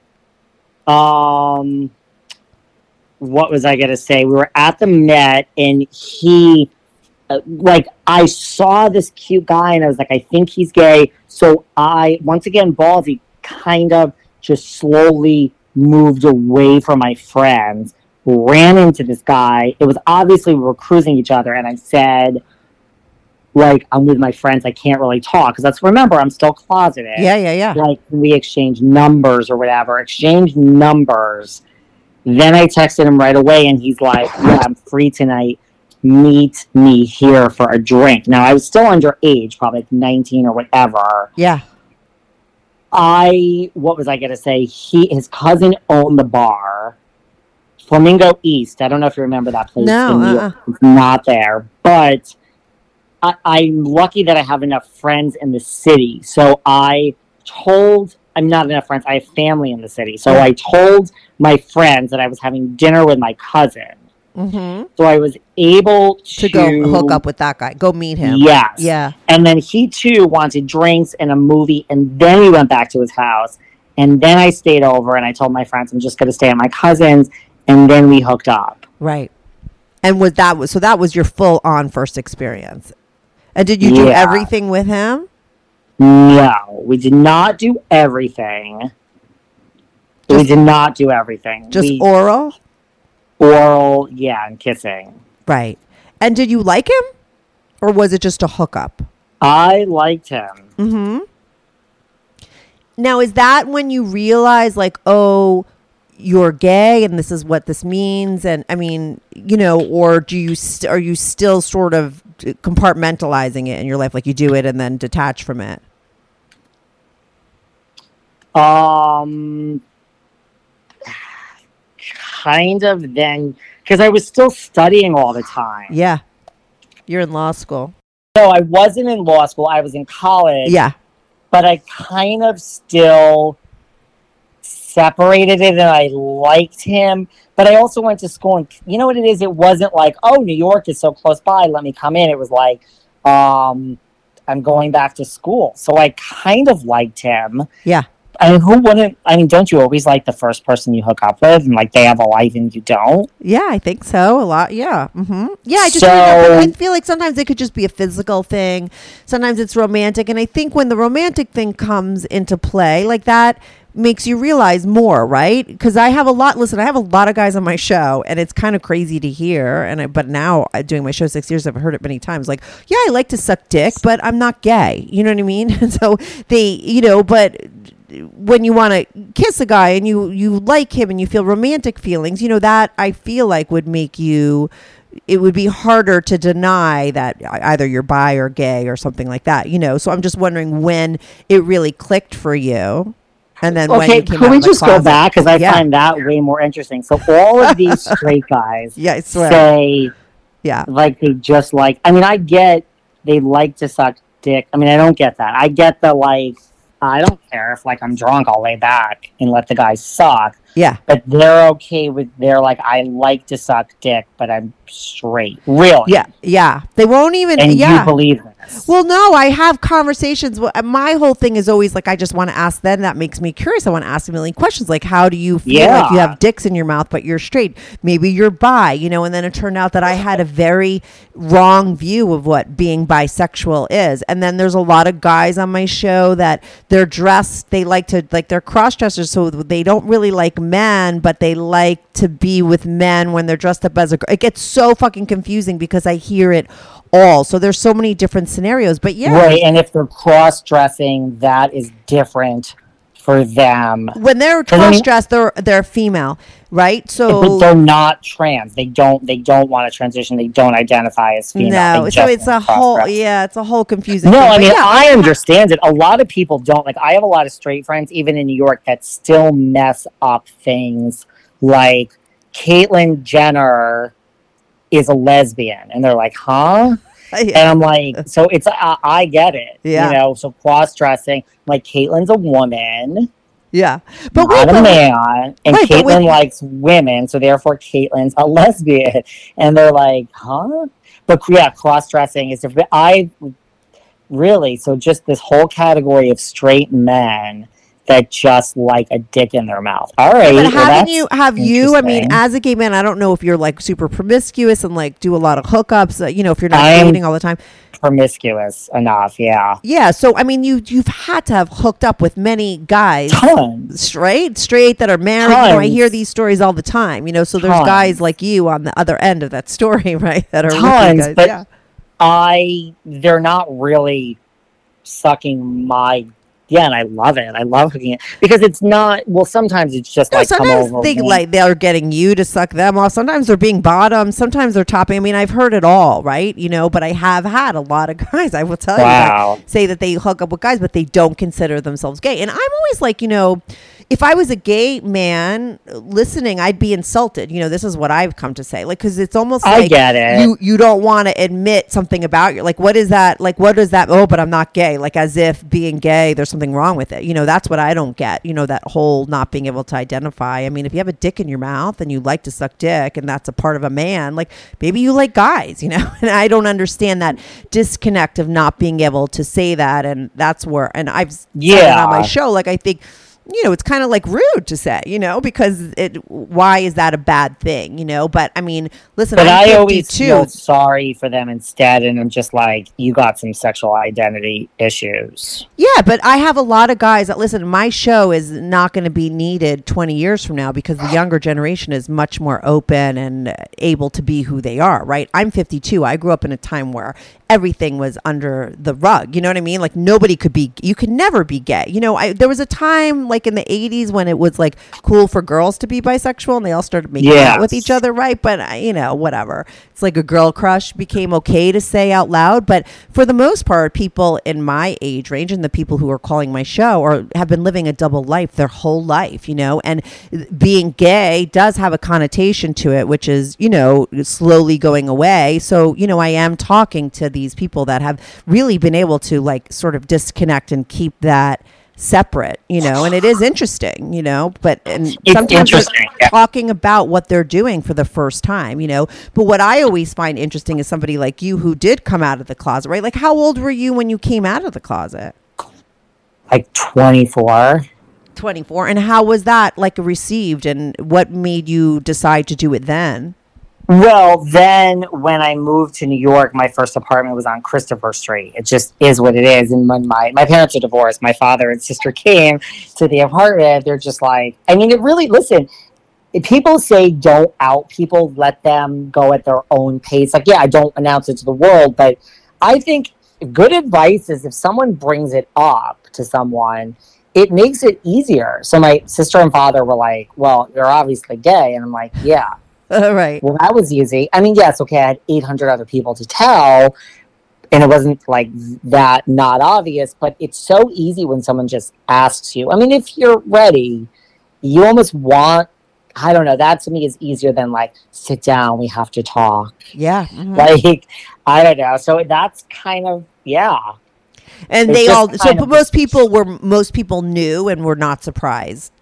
Um, what was I gonna say? We were at the Met, and he uh, like I saw this cute guy and I was like, I think he's gay. So I, once again, ballsy, kind of just slowly moved away from my friends, ran into this guy. It was obviously we were cruising each other, and I said, like, I'm with my friends, I can't really talk, because let's remember, I'm still closeted. Yeah, yeah, yeah. Like, we exchanged numbers or whatever, exchanged numbers. Then I texted him right away, and he's like, yeah, I'm free tonight. Meet me here for a drink. Now, I was still underage, probably like nineteen or whatever. Yeah. I, what was I going to say? He, his cousin owned the bar, Flamingo East. I don't know if you remember that place. No, in New uh-uh. York. It's not there. But I, I'm lucky that I have enough friends in the city. So I told, I'm not enough friends, I have family in the city. So I told my friends that I was having dinner with my cousin. Mm-hmm. So I was able to, To go hook up with that guy. Go meet him. Yes. Yeah. And then he too wanted drinks and a movie, and then he went back to his house. And then I stayed over, and I told my friends I'm just going to stay at my cousin's, and then we hooked up. Right. And was that was so that was your full on first experience. And did you do Yeah. everything with him? No, we did not do everything. we Just- did not do everything. Just we, oral? oral, yeah, and kissing. Right. And did you like him? Or was it just a hookup? I liked him. Mm-hmm. Now, is that when you realize, like, oh, you're gay and this is what this means? And, I mean, you know, or do you st- are you still sort of compartmentalizing it in your life? Like, you do it and then detach from it? Um, kind of then, because I was still studying all the time. Yeah. You're in law school. No, I wasn't in law school. I was in college. Yeah. But I kind of still separated it, and I liked him. But I also went to school, and you know what it is? It wasn't like, oh, New York is so close by, let me come in. It was like, um, I'm going back to school. So I kind of liked him. Yeah. I mean, who wouldn't? I mean, don't you always like the first person you hook up with, and like they have a life and you don't? Yeah, I think so. A lot. Yeah. Mm-hmm. Yeah, I just So- I feel like sometimes it could just be a physical thing. Sometimes it's romantic. And I think when the romantic thing comes into play, like that makes you realize more, right? Because I have a lot, listen, I have a lot of guys on my show, and it's kind of crazy to hear. And I, but now uh, doing my show six years, I've heard it many times. Like, yeah, I like to suck dick, but I'm not gay. You know what I mean? And so they, you know, but when you want to kiss a guy and you you like him and you feel romantic feelings, you know, that I feel like would make you, it would be harder to deny that either you're bi or gay or something like that, you know. So I'm just wondering when it really clicked for you, and then when Okay, you came can out we of the just go closet. back? Because I Yeah. find that way more interesting. So all of these straight guys Yeah, I swear. say, Yeah, like, they just like, I mean, I get they like to suck dick. I mean, I don't get that. I get the, like, I don't care if, like, I'm drunk, I'll lay back and let the guy suck. yeah. But they're okay with, they're like, I like to suck dick, but I'm straight. Really? Yeah, yeah. They won't even. And yeah. you believe this? Well, no, I have conversations. Well, my whole thing is always like, I just want to ask them. That makes me curious. I want to ask a million questions. Like, how do you feel Yeah. like you have dicks in your mouth, but you're straight? Maybe you're bi, you know? And then it turned out that I had a very wrong view of what being bisexual is. And then there's a lot of guys on my show that they're dressed, they like to, like, they're cross dressers. So they don't really like men, but they like to be with men when they're dressed up as a girl. It gets so fucking confusing because I hear it all. So there's so many different scenarios, but yeah, Right, and if they're cross-dressing, that is different for them. when they're I mean- cross-dressed, they're they're female, right? But So they're not trans. They don't. They don't want to transition. They don't identify as female. no, They so just it's a want whole cross-dress. yeah, it's a whole confusing. No, thing. I But mean yeah, I understand it. A lot of people don't. Like I have a lot of straight friends, even in New York, that still mess up things. Like Caitlyn Jenner is a lesbian, and they're like, "Huh?" And I'm like, so it's I, I get it. Yeah. You know, so cross dressing. Like Caitlyn's a woman. yeah, but Not wait, a but, man, and Right, but Caitlyn with- likes women, so therefore Caitlyn's a lesbian, and they're like, huh? But yeah, cross-dressing is different. I really so just this whole category of straight men that just like a dick in their mouth. All right. But well, haven't that's you, have you, I mean, interesting. as a gay man, I don't know if you're like super promiscuous and like do a lot of hookups, uh, you know, if you're not I'm- dating all the time. promiscuous enough, yeah. Yeah. So, I mean, you, you've had to have hooked up with many guys. Tons. Straight, straight that are married. You know, I Tons. hear these stories all the time. You know, so there's Tons. guys like you on the other end of that story, right? That are with you Tons, guys. but yeah. I, they're not really sucking my, yeah, and I love it. I love hooking it because it's not, well, sometimes it's just No, like, come sometimes over. they me. like they're getting you to suck them off. Sometimes they're being bottomed. Sometimes they're topping. I mean, I've heard it all, right? You know, but I have had a lot of guys. I will tell Wow. you, that say that they hook up with guys, but they don't consider themselves gay. And I'm always like, you know, if I was a gay man listening, I'd be insulted. You know, this is what I've come to say, like, because it's almost I like get it. you you don't want to admit something about you. Like, what is that? Like, what is that? Oh, but I'm not gay. Like, as if being gay, there's something wrong with it. You know, that's what I don't get. You know, that whole not being able to identify. I mean, if you have a dick in your mouth and you like to suck dick, and that's a part of a man, like maybe you like guys. You know, and I don't understand that disconnect of not being able to say that, and that's where. And I've said it Yeah. on my show, like I think. You know, it's kind of like rude to say, you know, because it. Why is that a bad thing, you know? But I mean, listen, But I'm I always fifty-two. feel sorry for them instead, and I'm just like, you got some sexual identity issues. Yeah, but I have a lot of guys that listen. My show is not going to be needed twenty years from now because the younger generation is much more open and able to be who they are. Right? I'm fifty-two. I grew up in a time where everything was under the rug. You know what I mean? Like nobody could be. You could never be gay. You know, I, there was a time like in the eighties when it was like cool for girls to be bisexual, and they all started making Yes. out with each other. Right? But uh, you know, whatever. It's like a girl crush became okay to say out loud. But for the most part, people in my age range and the people who are calling my show or have been living a double life their whole life, you know, and being gay does have a connotation to it, which is, you know, slowly going away. So, you know, I am talking to these people that have really been able to like sort of disconnect and keep that separate, you know, and it is interesting, you know, but and It's sometimes they're interesting, yeah. talking about what they're doing for the first time, you know. But what I always find interesting is somebody like you who did come out of the closet, right? Like, how old were you when you came out of the closet? Like twenty-four. twenty-four. And how was that like received, and what made you decide to do it then? Well, then when I moved to New York, my first apartment was on Christopher Street. It just is what it is. And when my, my parents are divorced, my father and sister came to the apartment. They're just like, I mean, it really, listen, if people say don't out people, let them go at their own pace. Like, yeah, I don't announce it to the world, but I think good advice is if someone brings it up to someone, it makes it easier. So my sister and father were like, well, you're obviously gay. And I'm like, yeah. All right. Well, that was easy. I mean, yes, okay, I had eight hundred other people to tell, and it wasn't like that not obvious, but it's so easy when someone just asks you. I mean, if you're ready, you almost want, I don't know, that to me is easier than like, sit down, we have to talk. Yeah. Mhm. Like, I don't know. So that's kind of, yeah. And it's they just all, so kind but of- most people were, most people knew and were not surprised.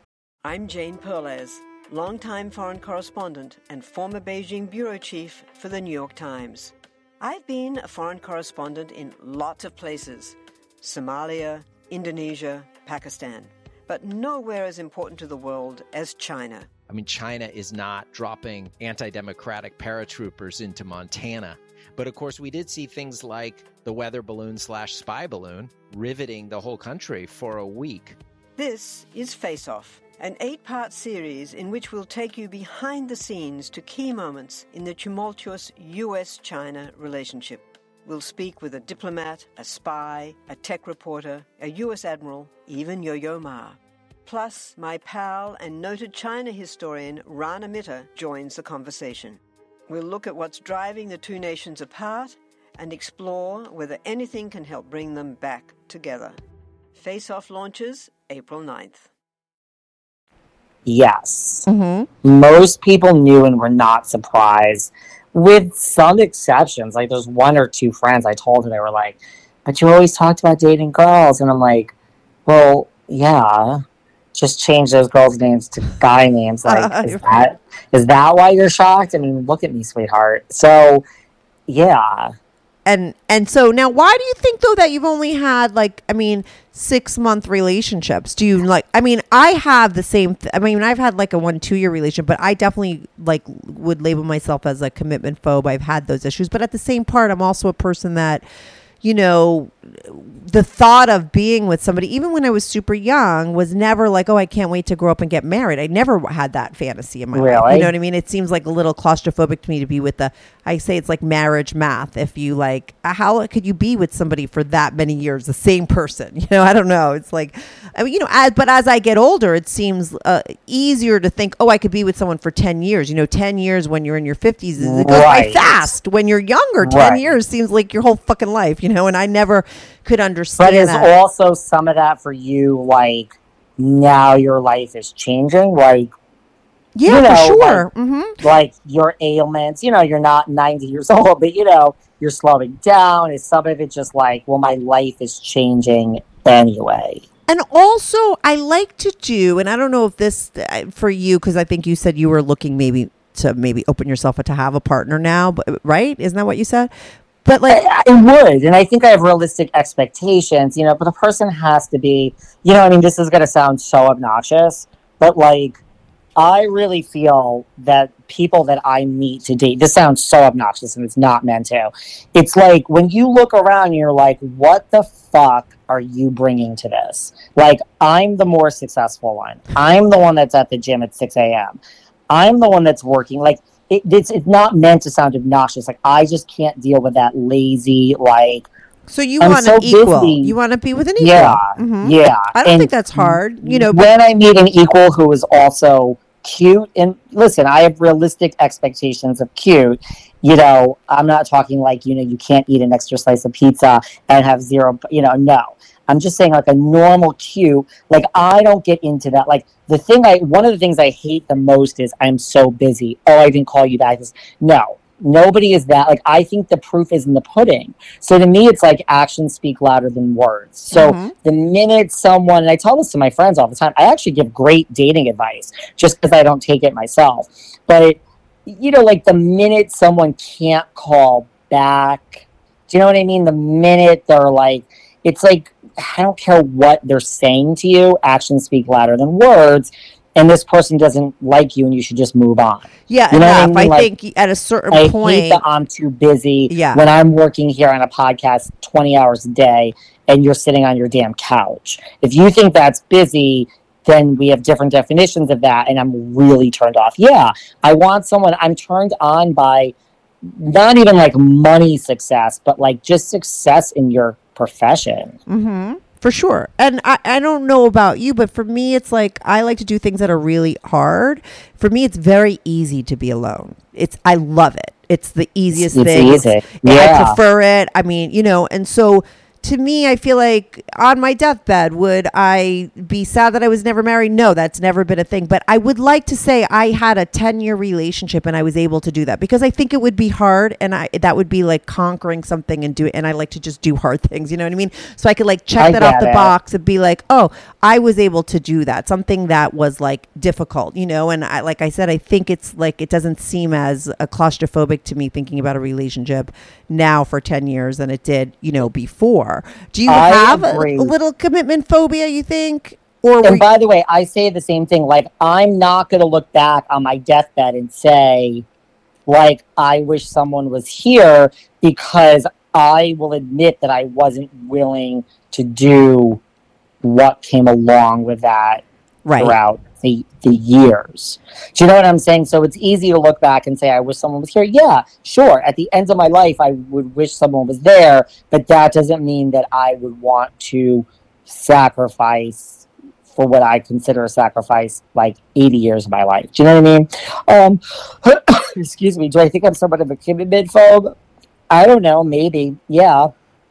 I'm Jane Perlez, longtime foreign correspondent and former Beijing bureau chief for the New York Times. I've been a foreign correspondent in lots of places: Somalia, Indonesia, Pakistan, but nowhere as important to the world as China. I mean, China is not dropping anti-democratic paratroopers into Montana. But of course, we did see things like the weather balloon slash spy balloon riveting the whole country for a week. This is Face Off, an eight-part series in which we'll take you behind the scenes to key moments in the tumultuous U S China relationship. We'll speak with a diplomat, a spy, a tech reporter, a U S admiral, even Yo-Yo Ma. Plus, my pal and noted China historian Rana Mitter joins the conversation. We'll look at what's driving the two nations apart and explore whether anything can help bring them back together. Face Off launches April ninth. Yes. Mm-hmm. Most people knew and were not surprised, with some exceptions. Like, there's one or two friends I told her, they were like, but you always talked about dating girls. And I'm like, well, yeah, just change those girls' names to guy names. Like, is that is that why you're shocked? I mean, look at me, sweetheart. So, yeah. and and so now, why do you think though that you've only had like, I mean, six month relationships? Do you like? I mean, I have the same. Th- I mean, I've had like a one two year relationship, but I definitely like would label myself as a commitment phobe. I've had those issues, but at the same part, I'm also a person that, you know, the thought of being with somebody, even when I was super young, was never like, oh, I can't wait to grow up and get married. I never had that fantasy in my Really? life. You know what I mean? It seems like a little claustrophobic to me to be with the, I say it's like marriage math. If you like, how could you be with somebody for that many years, the same person? You know, I don't know. It's like, I mean, you know, as, but as I get older, it seems uh, easier to think, oh, I could be with someone for ten years. You know, ten years when you're in your fifties, it goes Right. by fast. When you're younger, ten Right. years seems like your whole fucking life, you know, and I never could understand But is that. also some of that for you, like, now your life is changing? Like, Yeah, you know, for sure. like- hmm like your ailments, you know, you're not ninety years old, but, you know, you're slowing down. Is some of it just like, well, my life is changing anyway? And also, I like to do, and I don't know if this uh, for you, because I think you said you were looking maybe to maybe open yourself up to have a partner now, but right? Isn't that what you said? But like, I, I would, and I think I have realistic expectations, you know, but the person has to be, you know, I mean, this is going to sound so obnoxious, but like, I really feel that people that I meet to date, this sounds so obnoxious and it's not meant to. It's like when you look around, you're like, what the fuck are you bringing to this? Like, I'm the more successful one. I'm the one that's at the gym at six a.m. I'm the one that's working. Like, it, it's, it's not meant to sound obnoxious. Like, I just can't deal with that lazy, like, so you I'm want so an equal. busy. You want to be with an equal. yeah, Mhm. yeah. I don't And think that's hard. You know, but when I meet an equal who is also cute, and listen, I have realistic expectations of cute. You know, I'm not talking like, you know, you can't eat an extra slice of pizza and have zero, you know, no. I'm just saying like a normal cute, like I don't get into that. Like the thing I, one of the things I hate the most is I'm so busy. Oh, I didn't call you back. No, nobody is that. Like, I think the proof is in the pudding. So to me, it's like actions speak louder than words. So Mhm. the minute someone, and I tell this to my friends all the time, I actually give great dating advice just because I don't take it myself. But, you know, like the minute someone can't call back, do you know what I mean? The minute they're like, it's like, I don't care what they're saying to you, actions speak louder than words. And this person doesn't like you, and you should just move on. yeah, You know what I enough. I, mean? Like, think at a certain I point, hate that I'm too busy Yeah. when I'm working here on a podcast twenty hours a day and you're sitting on your damn couch. If you think that's busy, then we have different definitions of that, and I'm really turned off. Yeah, I want someone, I'm turned on by not even like money success, but like just success in your profession. Mm-hmm. For sure. And I, I don't know about you, but for me, it's like I like to do things that are really hard. For me, it's very easy to be alone. It's I love it. It's the easiest It's thing. easy. It's- Yeah. I prefer it. I mean, you know, and so to me, I feel like on my deathbed, would I be sad that I was never married? No, that's never been a thing. But I would like to say I had a ten year relationship and I was able to do that, because I think it would be hard, and I that would be like conquering something and do it. And I like to just do hard things, you know what I mean? So I could like check I that off get the it. box and be like, oh, I was able to do that. Something that was like difficult, you know? And I, like I said, I think it's like, it doesn't seem as a claustrophobic to me thinking about a relationship now for ten years than it did, you know, before. Do you I have a, agree. a little commitment phobia, you think? Or were And by the way, I say the same thing. Like, I'm not going to look back on my deathbed and say, like, I wish someone was here, because I will admit that I wasn't willing to do what came along with that right. throughout the, the years. Do you know what I'm saying? So it's easy to look back and say, I wish someone was here. Yeah, sure. At the end of my life, I would wish someone was there, but that doesn't mean that I would want to sacrifice for what I consider a sacrifice, like eighty years of my life. Do you know what I mean? Um, excuse me. Do I think I'm somewhat of a commitment phobe? I don't know. Maybe. Yeah.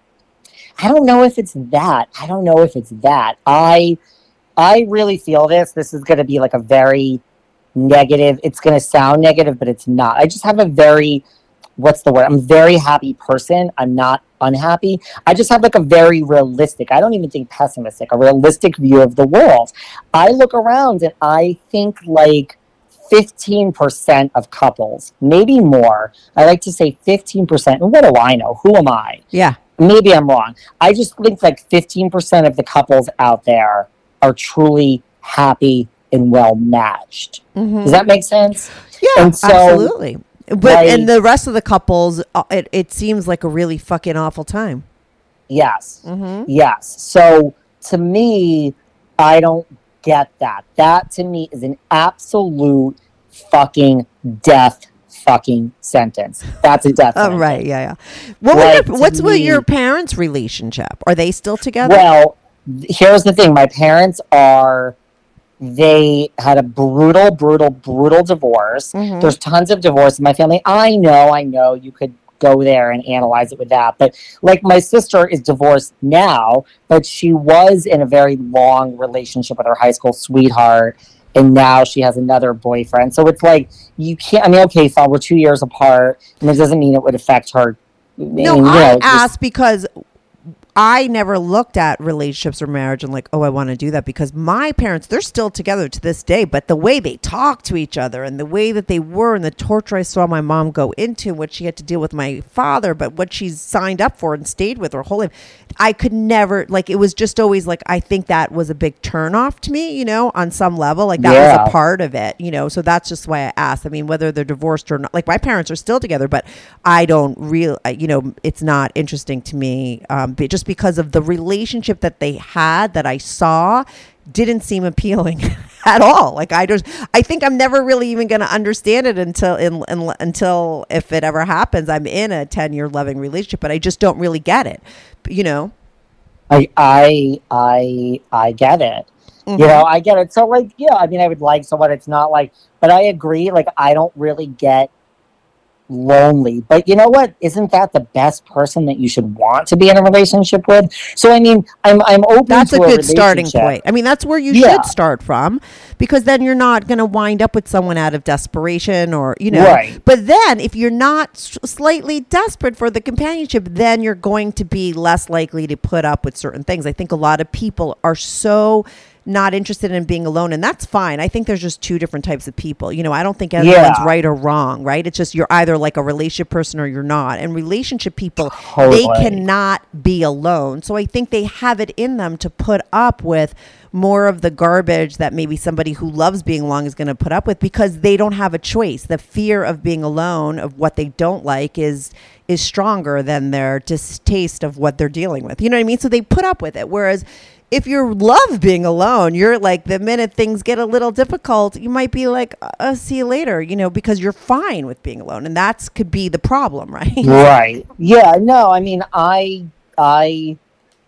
I don't know if it's that. I don't know if it's that. I I really feel this. This is going to be like a very negative. It's going to sound negative, but it's not. I just have a very, what's the word? I'm a very happy person. I'm not unhappy. I just have like a very realistic, I don't even think pessimistic, a realistic view of the world. I look around and I think like fifteen percent of couples, maybe more. I like to say fifteen percent. And what do I know? Who am I? Yeah. Maybe I'm wrong. I just think like fifteen percent of the couples out there are truly happy and well matched. Mm-hmm. Does that make sense? Yeah, and so, absolutely. But like, and the rest of the couples, uh, it, it seems like a really fucking awful time. Yes. Mm-hmm. Yes. So to me, I don't get that. That to me is an absolute fucking death fucking sentence. That's a death Oh, sentence. right. Yeah, yeah. What Like, your, what's to with me- your parents' relationship? Are they still together? Well, th- here's the thing. My parents are, they had a brutal, brutal, brutal divorce. Mhm. There's tons of divorce in my family. I know, I know you could go there and analyze it with that. But like my sister is divorced now, but she was in a very long relationship with her high school sweetheart. And now she has another boyfriend. So it's like, you can't, I mean, okay, fine, we're two years apart. And it doesn't mean it would affect her. No, and, you I know, just- asked because I never looked at relationships or marriage and like, oh, I want to do that, because my parents, they're still together to this day, but the way they talk to each other and the way that they were and the torture I saw my mom go into, what she had to deal with my father, but what she's signed up for and stayed with her whole life, I could never, like, it was just always like, I think that was a big turnoff to me, you know, on some level, like that Yeah. was a part of it, you know, so that's just why I asked. I mean, whether they're divorced or not, like my parents are still together, but I don't real, you know, it's not interesting to me, um, but just because of the relationship that they had that I saw didn't seem appealing at all. Like I just, I think I'm never really even going to understand it until, in, in, until if it ever happens, I'm in a ten year loving relationship, but I just don't really get it, you know? I I I I get it. Mm-hmm. You know, I get it. So like, yeah, I mean, I would like someone. It's not like, but I agree. Like, I don't really get lonely. But you know what? Isn't that the best person that you should want to be in a relationship with? So I mean, I'm I'm open. That's to a good starting relationship. point. I mean, that's where you Yeah. should start from, because then you're not going to wind up with someone out of desperation or, you know. Right. But then if you're not s- slightly desperate for the companionship, then you're going to be less likely to put up with certain things. I think a lot of people are so not interested in being alone, and that's fine. I think there's just two different types of people. You know, I don't think everyone's Yeah. right or wrong, right? It's just you're either like a relationship person or you're not. And relationship people, Totally. they cannot be alone. So I think they have it in them to put up with more of the garbage that maybe somebody who loves being alone is going to put up with, because they don't have a choice. The fear of being alone, of what they don't like, is is stronger than their distaste of what they're dealing with. You know what I mean? So they put up with it. Whereas if you love being alone, you're like, the minute things get a little difficult, you might be like, uh, see you later, you know, because you're fine with being alone. And that's could be the problem, right? Right. Yeah. No. I mean, I I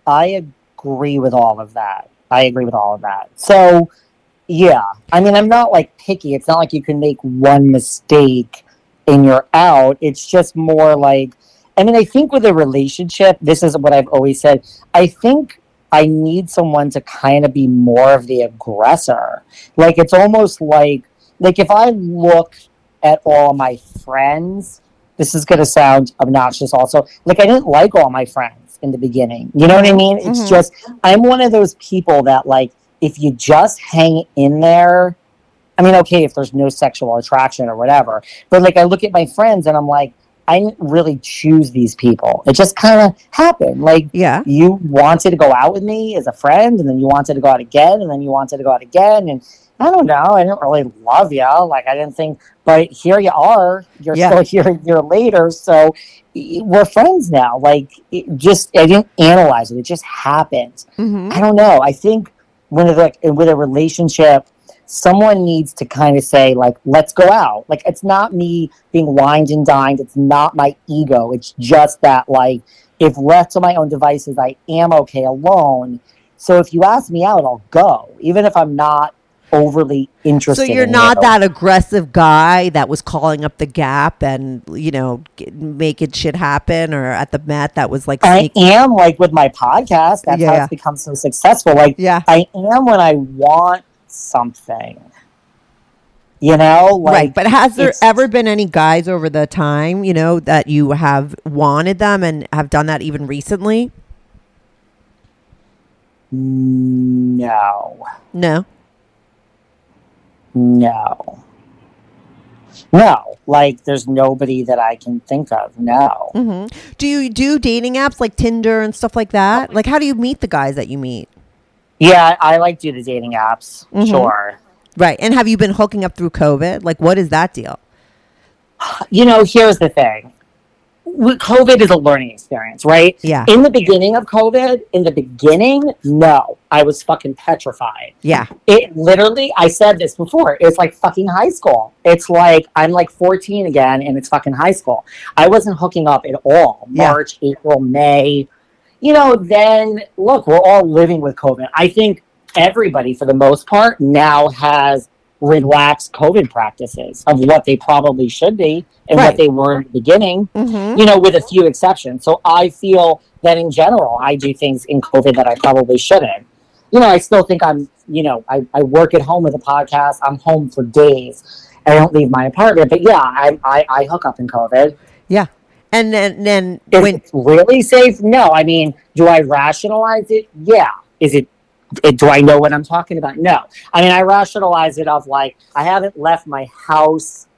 I agree with all of that. I agree with all of that. So, yeah. I mean, I'm not like picky. It's not like you can make one mistake and you're out. It's just more like, I mean, I think with a relationship, this is what I've always said. I think I need someone to kind of be more of the aggressor. Like, it's almost like, like if I look at all my friends, this is going to sound obnoxious also. Like, I didn't like all my friends in the beginning. You know what I mean? It's Mhm. just, I'm one of those people that, like, if you just hang in there, I mean, okay, if there's no sexual attraction or whatever, but like, I look at my friends and I'm like, I didn't really choose these people. It just kind of happened. Like, Yeah. you wanted to go out with me as a friend, and then you wanted to go out again, and then you wanted to go out again, and I don't know. I didn't really love you. Like, I didn't think, but here you are. You're Yeah. still here a year later, so y- we're friends now. Like, it just, I didn't analyze it. It just happened. Mm-hmm. I don't know. I think when it's like with a relationship, someone needs to kind of say, like, let's go out. Like, it's not me being wined and dined. It's not my ego. It's just that, like, if left to my own devices, I am okay alone. So if you ask me out, I'll go, even if I'm not overly interested. So you're in not you. that aggressive guy that was calling up the Gap and, you know, get, making shit happen, or at the Met that was like I sneaking. am, like, with my podcast. That's Yeah, how yeah. it's become so successful. Like, Yeah. I am when I want something. You know, like, Right, but has there it's- ever been any guys over the time, you know, that you have wanted them and have done that even recently? No, No. no. No, like there's nobody that I can think of. No. Mm-hmm. Do you do dating apps like Tinder and stuff like that? Like, how do you meet the guys that you meet? Yeah, I like do the dating apps. Mm-hmm. Sure. Right. And have you been hooking up through COVID? Like, what is that deal? You know, here's the thing. COVID is a learning experience, right? Yeah. In the beginning of COVID, in the beginning, no, I was fucking petrified. Yeah. It literally, I said this before, it's like fucking high school. It's like, I'm like fourteen again and it's fucking high school. I wasn't hooking up at all. Yeah. March, April, May. You know, then look, we're all living with COVID. I think everybody, for the most part, now has relaxed COVID practices of what they probably should be and Right. what they were in the beginning, Mm-hmm. you know, with a few exceptions. So I feel that in general, I do things in COVID that I probably shouldn't. You know, I still think I'm, you know, I, I work at home with a podcast. I'm home for days. I don't leave my apartment. But yeah, I, I, I hook up in COVID. Yeah. And then, then Is when, it really safe? No. I mean, do I rationalize it? Yeah. Is it, it, do I know what I'm talking about? No. I mean, I rationalize it of like, I haven't left my house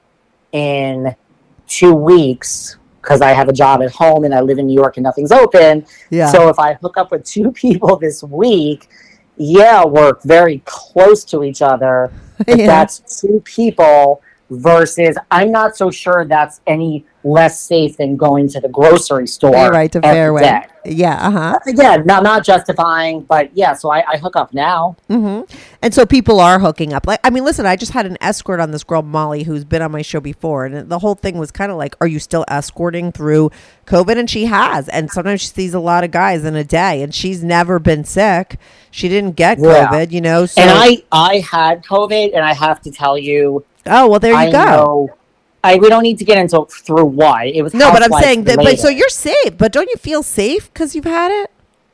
in two weeks because I have a job at home and I live in New York and nothing's open. yeah. So if I hook up with two people this week, yeah, we're very close to each other. But Yeah. that's two people versus I'm not so sure that's any less safe than going to the grocery store. You're right, to every Fairway. day. Yeah. Uh-huh. Again, not not justifying, but yeah. So I, I hook up now. Mm-hmm. And so people are hooking up. Like, I mean, listen, I just had an escort on this girl, Molly, who's been on my show before. And the whole thing was kind of like, are you still escorting through COVID? And she has. And sometimes she sees a lot of guys in a day. And she's never been sick. She didn't get Yeah. COVID, you know. So, And I I had COVID, and I have to tell you, oh, well, there you I go. know. I we don't need to get into through why it was. No, but I'm housewife saying that, but related. so you're safe. But don't you feel safe because you've had it?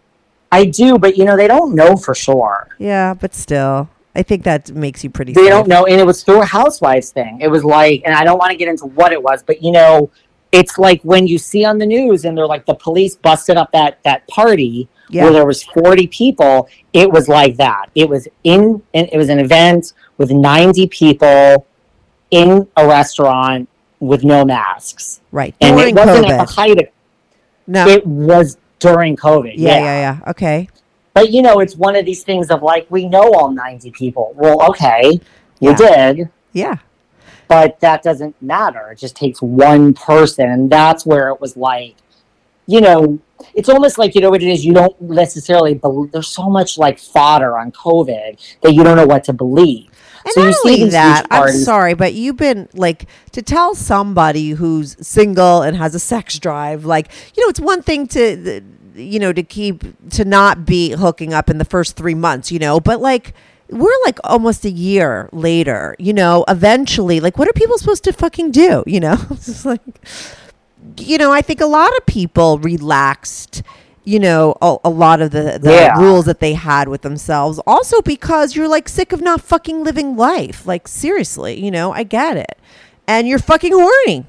I do, but you know they don't know for sure. Yeah, but still, I think that makes you pretty They safe. don't know, and it was through a housewives thing. It was like, and I don't want to get into what it was, but you know, it's like when you see on the news and they're like the police busted up that that party Yeah. where there was forty people. It was like that. It was in, and it was an event with ninety people in a restaurant with no masks, Right. and During it wasn't COVID. at the height of. no. It was during COVID. yeah, yeah, yeah. Okay. But you know, it's one of these things of like, we know all ninety people. Well, okay, you Yeah. did, Yeah. but that doesn't matter. It just takes one person. And that's where it was like, you know, it's almost like, you know what it is? You don't necessarily believe. There's so much like fodder on COVID that you don't know what to believe. And so not you see only these that, huge I'm parties- sorry, but you've been like to tell somebody who's single and has a sex drive, like, you know, it's one thing to, you know, to keep, to not be hooking up in the first three months, you know, but like, we're like almost a year later, you know, eventually, like, what are people supposed to fucking do? You know, it's just like, you know, I think a lot of people relaxed, you know, a, a lot of the, the Yeah. rules that they had with themselves. Also because you're like sick of not fucking living life. Like, seriously, you know, I get it. And you're fucking horny.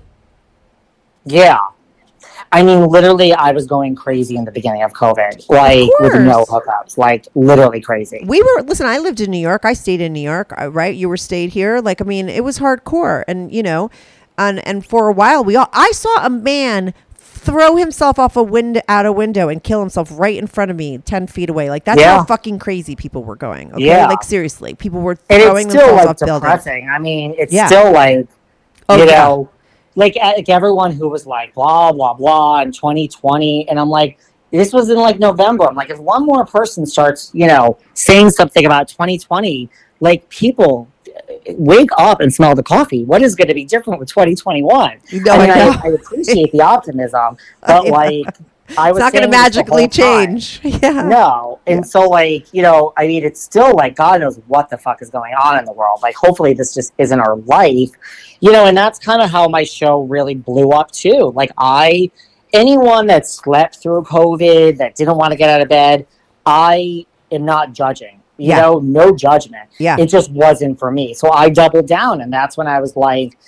Yeah. I mean, literally, I was going crazy in the beginning of COVID, like with no hookups, like literally crazy. We were, listen, I lived in New York. I stayed in New York, uh, right? You were stayed here. Like, I mean, it was hardcore. And, you know, and, and for a while, we all, I saw a man throw himself off a window, out a window and kill himself right in front of me, ten feet away. Like, that's Yeah. how fucking crazy people were going. Okay. Yeah. Like, seriously, people were And throwing it's still themselves like off buildings. depressing. I mean, it's Yeah. still like, Oh, you yeah. know, like, like everyone who was like blah blah blah in twenty twenty, and I'm like, this was in like November. I'm like, if one more person starts, you know, saying something about twenty twenty, like people wake up and smell the coffee. What is going to be different with twenty twenty-one? No, I mean, I I, know. I appreciate the optimism, but Yeah. like, I was It's not going to saying this the magically whole time. change. Yeah. No. And so, like, you know, I mean, it's still like, God knows what the fuck is going on in the world. Like, hopefully this just isn't our life, you know, and that's kind of how my show really blew up, too. Like, I, anyone that slept through COVID, that didn't want to get out of bed, I am not judging, you Yeah. know, no judgment. Yeah. It just wasn't for me. So I doubled down. And that's when I was like,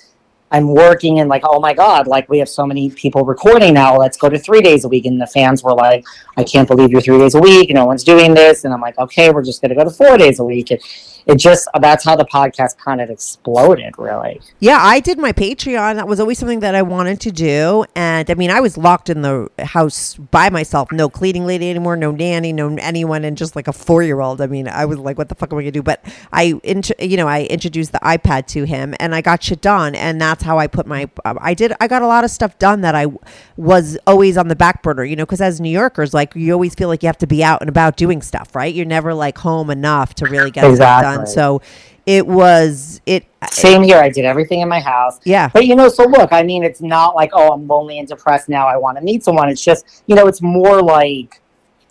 I'm working and like, oh my God, like we have so many people recording now. Let's go to three days a week. And the fans were like, I can't believe you're three days a week. No one's doing this. And I'm like, okay, we're just going to go to four days a week. And it just, that's how the podcast kind of exploded, really. Yeah, I did my Patreon. That was always something that I wanted to do. And I mean, I was locked in the house by myself. No cleaning lady anymore, no nanny, no anyone, and just like a four-year-old. I mean, I was like, what the fuck am I going to do? But I, int- you know, I introduced the iPad to him and I got shit done. And that's how I put my, I did, I got a lot of stuff done that I was always on the back burner, you know, because as New Yorkers, like you always feel like you have to be out and about doing stuff, right? You're never like home enough to really get exactly. stuff done. So it was, it. Same here. I did everything in my house. Yeah. But, you know, so look, I mean, it's not like, oh, I'm lonely and depressed now. I want to meet someone. It's just, you know, it's more like,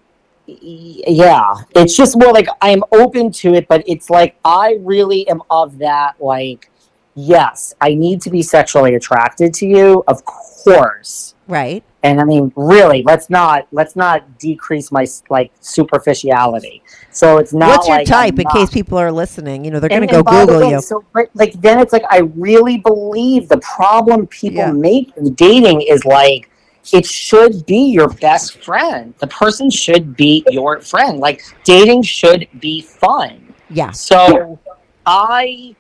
yeah, it's just more like I'm open to it, but it's like I really am of that, like, yes, I need to be sexually attracted to you, of course. Right. And I mean, really, let's not let's not decrease my like superficiality. So it's not. What's your like type? I'm in not, case people are listening, you know, they're going to and, go and Google the way, you. So, but, like then it's like I really believe the problem people Yeah. make in dating is like it should be your best friend. The person should be your friend. Like dating should be fun. Yeah. So I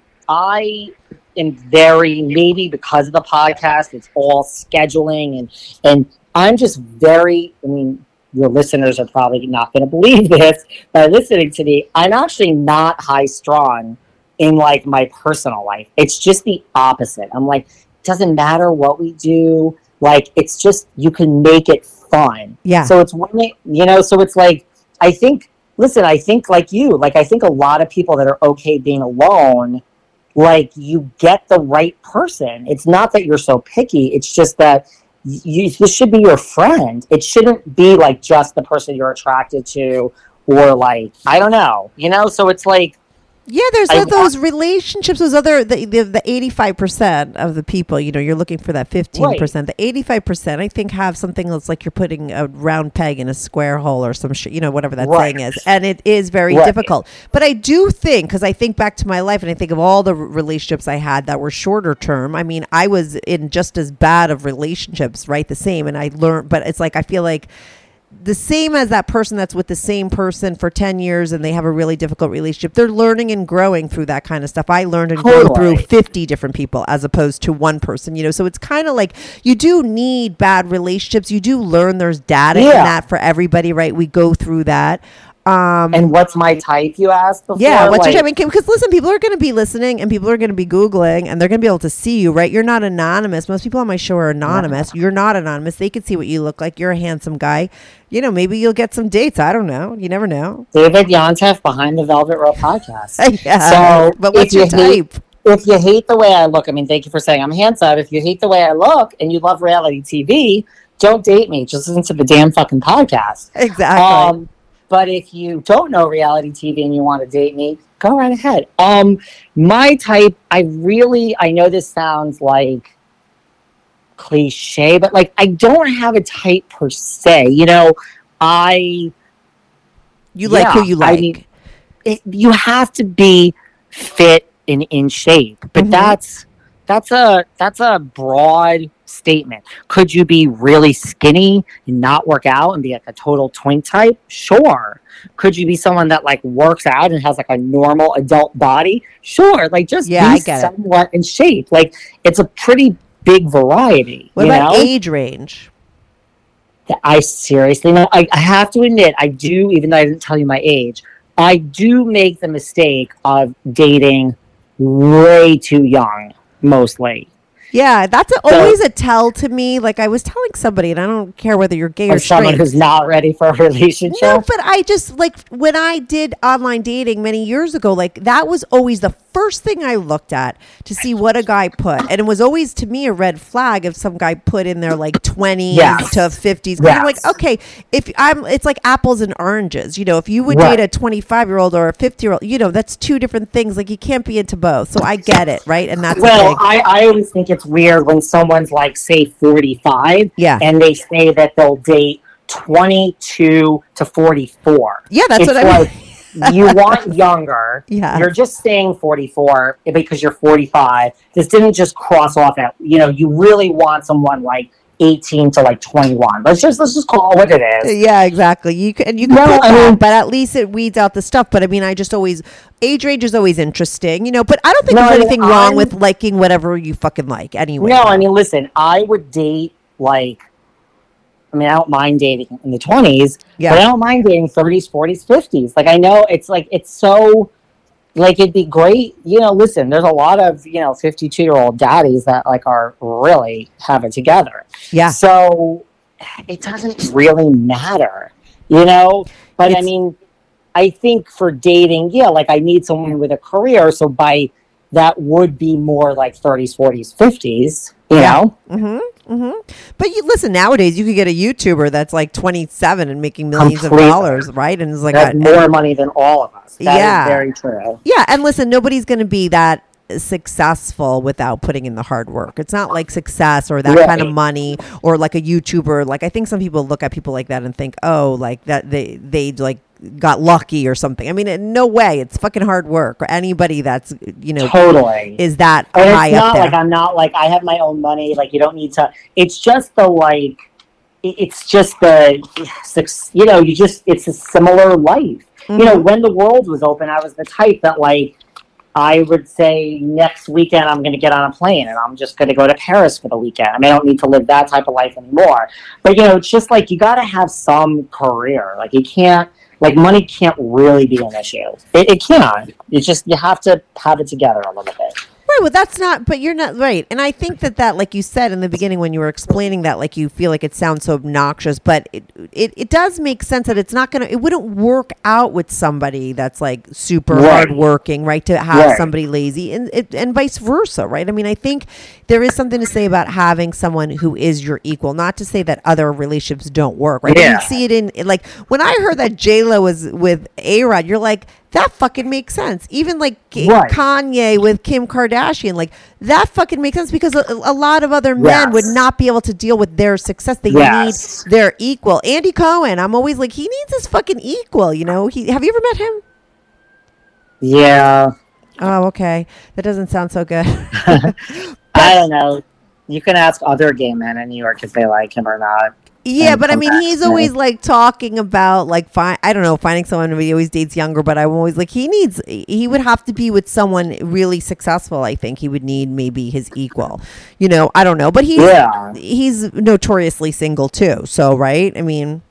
I am very, maybe because of the podcast, it's all scheduling and and I'm just very, I mean, your listeners are probably not going to believe this by listening to me. I'm actually not high strung in like my personal life. It's just the opposite. I'm like, it doesn't matter what we do. Like, it's just, you can make it fun. Yeah. So it's when it, you know, so it's like, I think, listen, I think like you, like, I think a lot of people that are okay being alone, like, you get the right person. It's not that you're so picky. It's just that you, this should be your friend. It shouldn't be like just the person you're attracted to or like, I don't know, you know? So it's like, yeah, there's I uh, those relationships, those other, the, the, the eighty-five percent of the people, you know, you're looking for that fifteen percent. Right. The eighty-five percent, I think, have something that's like you're putting a round peg in a square hole or some shit, you know, whatever that Right. saying is. And it is very Right. difficult. But I do think, because I think back to my life and I think of all the r- relationships I had that were shorter term. I mean, I was in just as bad of relationships, right? The same. And I learned, but it's like, I feel like, the same as that person that's with the same person for ten years and they have a really difficult relationship. They're learning and growing through that kind of stuff. I learned and grew Totally. through fifty different people as opposed to one person, you know? So it's kind of like you do need bad relationships. You do learn there's data in Yeah. that for everybody, right? We go through that. Um, and what's my type, you asked before? yeah, what's like, your type? Because listen, people are going to be listening and people are going to be Googling and they're going to be able to see you, right? You're not anonymous. Most people on my show are anonymous. You're not anonymous. They can see what you look like. You're a handsome guy. You know, maybe you'll get some dates. I don't know. You never know. David Yontef behind the Velvet Rope podcast. Yeah. So But what's if your you hate- type? If you hate the way I look, I mean, thank you for saying I'm handsome. If you hate the way I look and you love reality T V, don't date me. Just listen to the damn fucking podcast. Exactly. Um, but if you don't know reality T V and you want to date me, go right ahead. Um, my type, I really, I know this sounds like cliche, but like I don't have a type per se. You know, I you like yeah, who you I like. mean, it, you have to be fit and in shape, but Mhm. that's that's a that's a broad statement. Could you be really skinny and not work out and be like a total twink type? Sure. Could you be someone that like works out and has like a normal adult body? Sure. Like just Yeah, be I get it. somewhat in shape. Like it's a pretty big variety. What you about know? age range? I seriously, no, I, I have to admit, I do, even though I didn't tell you my age, I do make the mistake of dating way too young, mostly. Yeah, that's a, always a tell to me. Like I was telling somebody, and I don't care whether you're gay or Or someone straight. who's not ready for a relationship. No, but I just like when I did online dating many years ago, like that was always the first thing I looked at to see what a guy put. And it was always to me a red flag if some guy put in there like twenties Yes. to fifties. 'Cause I'm like, Yes. okay, if I'm, it's like apples and oranges. You know, if you would Right. date a twenty-five year old or a fifty year old, you know, that's two different things. Like you can't be into both. So I get it, right? And that's Well, a big, I, I always think it's weird when someone's like, say, forty-five, Yeah. and they say that they'll date twenty-two to forty-four. yeah, that's it's what I like, mean. you want younger. Yeah. You're just saying forty-four because you're forty-five. This didn't just cross off at, you know, you really want someone like eighteen to like twenty-one. Let's just let's just call it what it is. Yeah, exactly. You can you can No, put I that, mean- but at least it weeds out the stuff. But I mean, I just always age range is always interesting, you know. But I don't think No, there's I mean, anything wrong I'm- with liking whatever you fucking like. Anyway. No, I mean, listen, I would date like, I mean, I don't mind dating in the twenties, Yeah. but I don't mind dating thirties, forties, fifties. Like, I know it's like, it's so, like, it'd be great. You know, listen, there's a lot of, you know, fifty-two year old daddies that, like, are really have it together. Yeah. So it doesn't really matter, you know? But I It's- mean, I think for dating, yeah, like, I need someone with a career. So by that would be more like thirties, forties, fifties, you know? Mm-hmm. Mm-hmm. But you listen, nowadays you could get a YouTuber that's like twenty-seven and making millions Completely. of dollars, right? And it's like, Has a- more money than all of us. That is Yeah. very true. yeah. And listen, nobody's going to be that successful without putting in the hard work. It's not like success or that Right. kind of money or like a YouTuber. Like I think some people look at people like that and think, oh, like that they they like got lucky or something. I mean, in no way. It's fucking hard work. Or anybody that's you know Totally. is that And high it's up not there. like I'm not like I have my own money. Like you don't need to. It's just the like. it- It's just the, suc- you know, you just. It's a similar life. You know, when the world was open, I was the type that like. I would say next weekend I'm going to get on a plane and I'm just going to go to Paris for the weekend. I mean, I don't need to live that type of life anymore. But, you know, it's just like you got to have some career. Like you can't, like money can't really be an issue. It, it can't. It's just, you have to have it together a little bit. Right, well, that's not, but you're not right. And I think that that, like you said in the beginning when you were explaining that, like you feel like it sounds so obnoxious, but it it, it does make sense that it's not going to, it wouldn't work out with somebody that's like super Right. hardworking, right, to have Right. somebody lazy and, it, and vice versa, right? I mean, I think there is something to say about having someone who is your equal, not to say that other relationships don't work, right? Yeah. You see it in, like, when I heard that J-Lo was with A-Rod, you're like, that fucking makes sense. Even like K- Right. Kanye with Kim Kardashian, like that fucking makes sense because a, a lot of other men Yes. would not be able to deal with their success. They Yes. need their equal. Andy Cohen, I'm always like, he needs his fucking equal. You know, he have you ever met him? Yeah. Oh, okay. That doesn't sound so good. I don't know. You can ask other gay men in New York if they like him or not. Yeah, And but I come mean, back he's to me. always like talking about like fi- I don't know, finding someone. He always dates younger, but I'm always like he needs. He would have to be with someone really successful. I think he would need maybe his equal. You know, I don't know, but he's Yeah. he's notoriously single too. So right, I mean,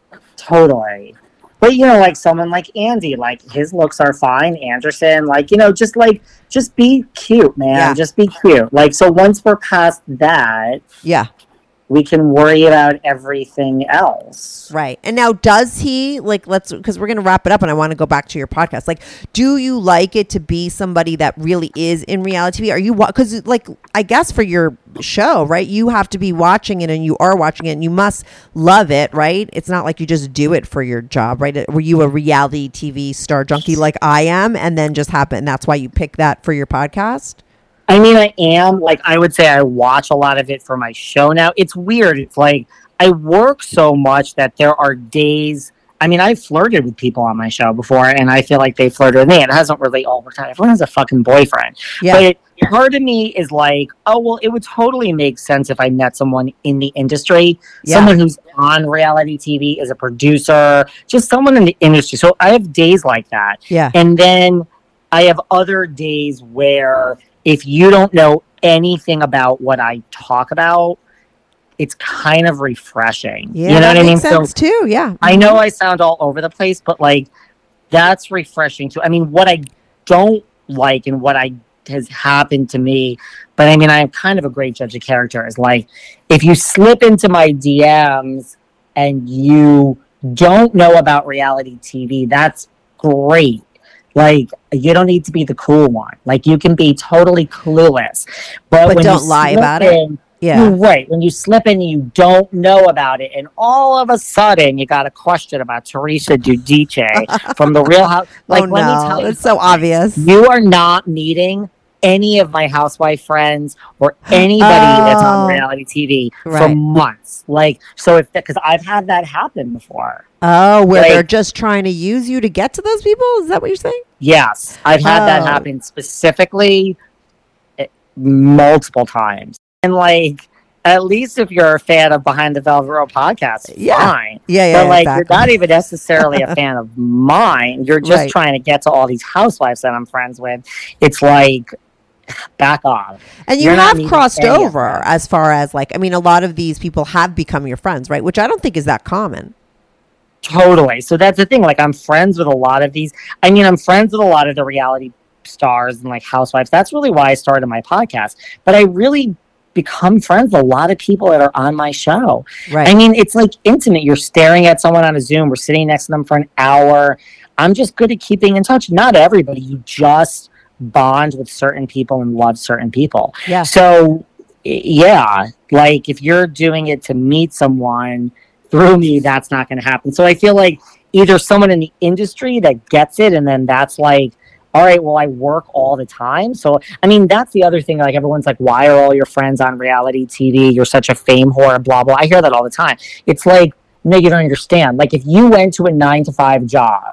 Totally. But you know, like someone like Andy, like his looks are fine. Anderson, like, you know, just like just be cute, man. Yeah. Just be cute. Like so once we're past that, yeah. we can worry about everything else. Right. And now does he like let's because we're gonna wrap it up and I want to go back to your podcast. Like, do you like it to be somebody that really is in reality T V? Are you because like I guess for your show, right? You have to be watching it and you are watching it and you must love it, right? It's not like you just do it for your job, right? Were you a reality T V star junkie like I am and then just happen and that's why you pick that for your podcast? I mean, I am, like, I would say I watch a lot of it for my show now. It's weird. It's like, I work so much that there are days, I mean, I've flirted with people on my show before, and I feel like they flirted with me. It hasn't really all the time. Everyone has a fucking boyfriend. Yeah. But it, part of me is like, oh, well, it would totally make sense if I met someone in the industry, Yeah. someone who's on reality T V, as a producer, just someone in the industry. So I have days like that. Yeah. And then I have other days where if you don't know anything about what I talk about, it's kind of refreshing. Yeah. You know that what I mean? makes sense too. Yeah. I know I sound all over the place, but like that's refreshing too. I mean, what I don't like and what I has happened to me, but I mean, I am kind of a great judge of character, is like if you slip into my D Ms and you don't know about reality T V, that's great. Like, you don't need to be the cool one. Like, you can be totally clueless. But, But when don't you lie slip about it. in, Yeah. You're right. When you slip in and you don't know about it, and all of a sudden you got a question about Teresa Giudice from The Real House. Like, oh let no, me tell you, it's so obvious. you are not meeting any of my housewife friends or anybody oh. that's on reality T V right. for months. Like, so if, because I've had that happen before. Oh, where like, they're just trying to use you to get to those people? Is that what you're saying? Yes. I've had oh. that happen specifically multiple times. And like, at least if you're a fan of Behind the Velvet Rope podcast, yeah. fine. Yeah, yeah. But like, exactly. you're not even necessarily a fan of mine. You're just right. trying to get to all these housewives that I'm friends with. It's like, back off. And you you're have crossed over as far as like, I mean, a lot of these people have become your friends, right? Which I don't think is that common. Totally. So that's the thing. Like, I'm friends with a lot of these. I mean, I'm friends with a lot of the reality stars and like housewives. That's really why I started my podcast. But I really become friends with a lot of people that are on my show. Right. I mean, it's like intimate. You're staring at someone on a Zoom. We're sitting next to them for an hour. I'm just good at keeping in touch. Not everybody. You just bond with certain people and love certain people. Yeah. So, yeah, like if you're doing it to meet someone through me, that's not going to happen. So I feel like either someone in the industry that gets it, and then that's like, all right, well, I work all the time. So, I mean, that's the other thing. Like, everyone's like, why are all your friends on reality T V? You're such a fame whore, blah, blah. I hear that all the time. It's like, no, you don't understand. Like, if you went to a nine to five job,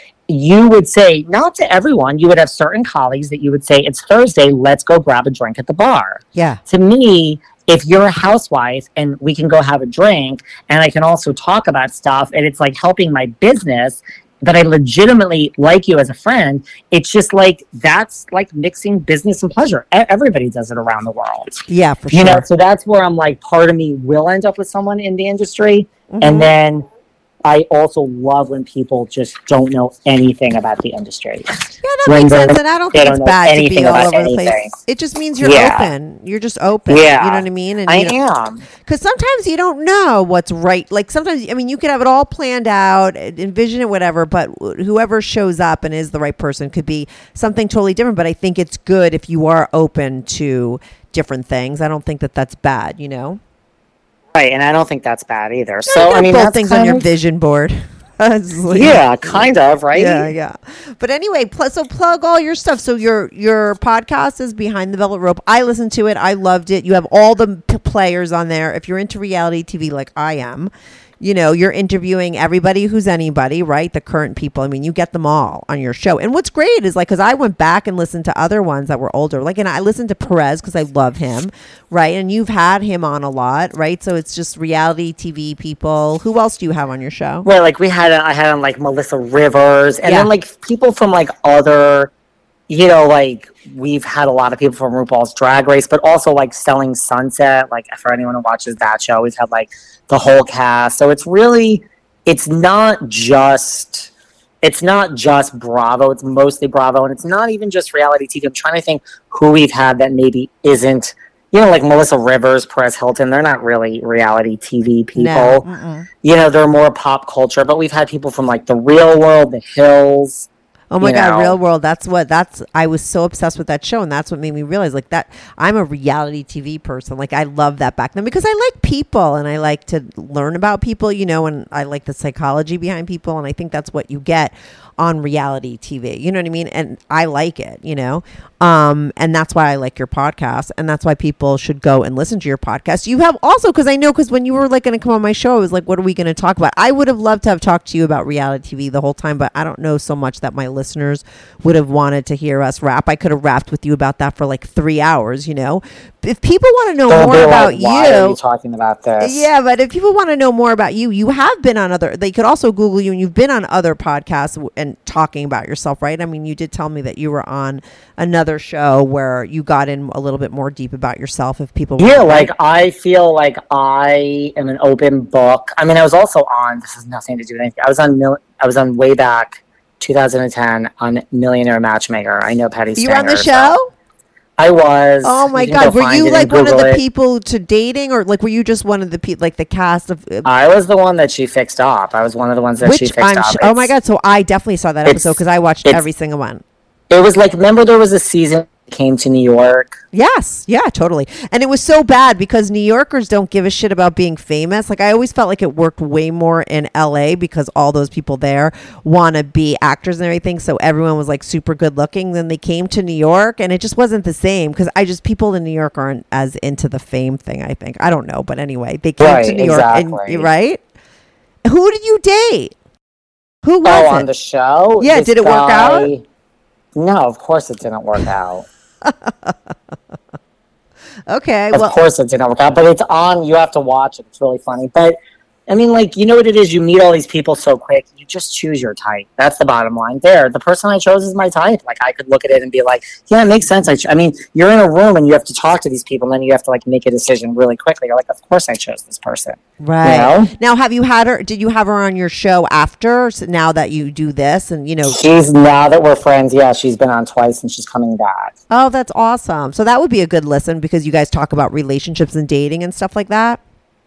you would say, not to everyone, you would have certain colleagues that you would say, it's Thursday, let's go grab a drink at the bar. Yeah. To me, if you're a housewife and we can go have a drink and I can also talk about stuff and it's like helping my business, that I legitimately like you as a friend, it's just like, that's like mixing business and pleasure. E- everybody does it around the world. Yeah, for sure. You know, so that's where I'm like, part of me will end up with someone in the industry. Mm-hmm. And then I also love when people just don't know anything about the industry. Yeah, that when makes sense. And I don't think it's bad to be all over anything. the place. It just means you're yeah. open. You're just open. Yeah. You know what I mean? And I you know, am. Because sometimes you don't know what's right. Like sometimes, I mean, you could have it all planned out, envision it, whatever, but whoever shows up and is the right person could be something totally different. But I think it's good if you are open to different things. I don't think that that's bad, you know? Right, and I don't think that's bad either. No, so I mean, both that's things on your of, vision board. like, yeah, kind of, right? Yeah, yeah. But anyway, pl- so plug all your stuff. So your your podcast is Behind the Velvet Rope. I listened to it. I loved it. You have all the p- players on there. If you're into reality T V like I am, you know, you're interviewing everybody who's anybody, right? The current people. I mean, you get them all on your show. And what's great is like, because I went back and listened to other ones that were older. Like, and I listened to Perez because I love him, right? And you've had him on a lot, right? So it's just reality T V people. Who else do you have on your show? Well, like we had, I had on like Melissa Rivers, and yeah. then like people from like other, you know, like we've had a lot of people from RuPaul's Drag Race, but also like Selling Sunset. Like for anyone who watches that show, we've had like the whole cast. So it's really, it's not just, it's not just Bravo. It's mostly Bravo, and it's not even just reality T V. I'm trying to think who we've had that maybe isn't, you know, like Melissa Rivers, Perez Hilton. They're not really reality T V people. No. You know, they're more pop culture. But we've had people from like The Real World, The Hills. Oh my you God, know. Real World. That's what, that's, I was so obsessed with that show. And that's what made me realize like that I'm a reality T V person. Like I love that back then because I like people and I like to learn about people, you know, and I like the psychology behind people. And I think that's what you get on reality T V. You know what I mean? And I like it, you know? Um, and that's why I like your podcast. And that's why people should go and listen to your podcast. You have also, because I know, because when you were like going to come on my show, I was like, what are we going to talk about? I would have loved to have talked to you about reality T V the whole time, but I don't know so much that my listeners would have wanted to hear us rap. I could have rapped with you about that for like three hours, you know? If people want to know They'll more about like, why you, are you talking about this? Yeah, but if people want to know more about you, you have been on other, they could also Google you and you've been on other podcasts and talking about yourself, right? I mean, you did tell me that you were on another show where you got in a little bit more deep about yourself if people yeah like I feel like I am an open book. I mean, I was also on, this has nothing to do with anything, I was on mil- I was on way back two thousand ten on Millionaire Matchmaker. I know Patty Stanger. You were on the show? So I was. Oh my you God, were you like one of the it. people to dating, or like were you just one of the people, like the cast of uh, I was the one that she fixed up. I was one of the ones that which she fixed I'm up. sh- oh my God, so I definitely saw that episode because I watched it's- every single one. It was like, remember there was a season came to New York. Yes, yeah, totally. And it was so bad because New Yorkers don't give a shit about being famous. Like I always felt like it worked way more in L A because all those people there want to be actors and everything. So everyone was like super good looking. Then they came to New York and it just wasn't the same because I just people in New York aren't as into the fame thing. I think I don't know, but anyway, they came right, to New exactly. York, and, right? Who did you date? Who was oh, it? on the show? Yeah, This did it guy, work out? No, of course it didn't work out. Okay, of well, course it didn't work out, but it's on. You have to watch it. It's really funny. But I mean, like, you know what it is? You meet all these people so quick. You just choose your type. That's the bottom line. There, the person I chose is my type. Like, I could look at it and be like, yeah, it makes sense. I, ch- I mean, you're in a room and you have to talk to these people, and then you have to like make a decision really quickly. You're like, of course I chose this person. right. You know? Now, have you had her? Did you have her on your show after? So now that you do this, and you know, She's, now that we're friends, yeah, she's been on twice and she's coming back. oh, that's awesome. So that would be a good listen because you guys talk about relationships and dating and stuff like that.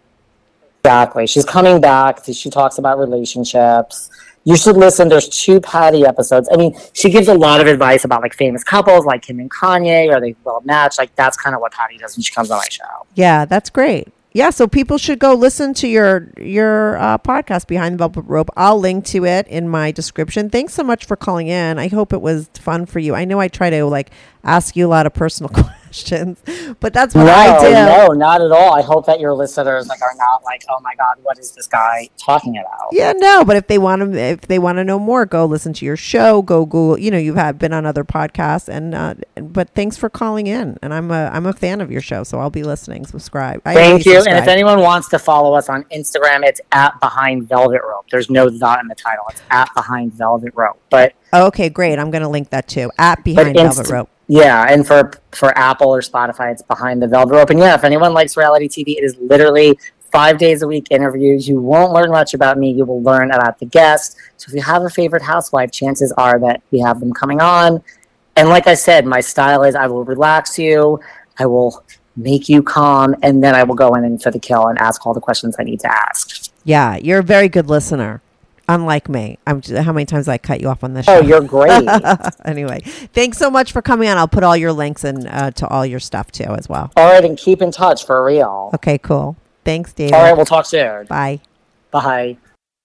Exactly. She's coming back. She talks about relationships. You should listen. There's two Patty episodes. I mean, she gives a lot of advice about like famous couples like Kim and Kanye. Are they well matched? Like that's kind of what Patty does when she comes on my show. Yeah, that's great. Yeah, so people should go listen to your your uh, podcast, Behind the Velvet Rope. I'll link to it in my description. Thanks so much for calling in. I hope it was fun for you. I know I try to like ask you a lot of personal questions, but that's what no, I do. No, not at all. I hope that your listeners like are not like, oh my God, what is this guy talking about? Yeah, no, but if they want to, if they want to know more, go listen to your show. Go Google. You know, you've had been on other podcasts, and uh, but thanks for calling in. And I'm a I'm a fan of your show, so I'll be listening. Subscribe. I Thank you. Subscribe. And if anyone wants to follow us on Instagram, it's at Behind Velvet Rope. There's no dot in the title. It's at Behind Velvet Rope. But okay, great. I'm going to link that too. At Behind Inst- Velvet Rope. Yeah, and for for Apple or Spotify, it's Behind the Velvet Rope. And yeah, if anyone likes reality T V, it is literally five days a week interviews. You won't learn much about me. You will learn about the guests. So if you have a favorite housewife, chances are that we have them coming on. And like I said, my style is I will relax you. I will make you calm, and then I will go in and for the kill and ask all the questions I need to ask. Yeah, you're a very good listener. Unlike me. I'm just, how many times I cut you off on this show? Oh, you're great. Anyway, thanks so much for coming on. I'll put all your links and uh, to all your stuff too as well. All right, and keep in touch for real. Okay, cool. Thanks, David. All right, we'll talk soon. Bye. Bye.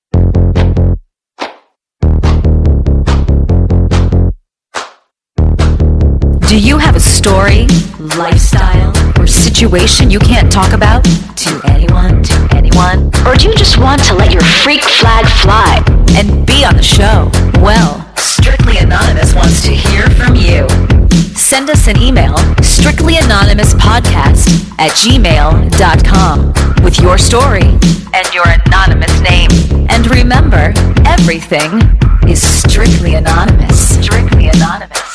Do you have a story, lifestyle, or situation you can't talk about to anyone, to anyone? Or do you just want to let your freak flag fly and be on the show? Well, Strictly Anonymous wants to hear from you. Send us an email, strictlyanonymouspodcast at gmail dot com, with your story and your anonymous name. And remember, everything is strictly anonymous. Strictly Anonymous.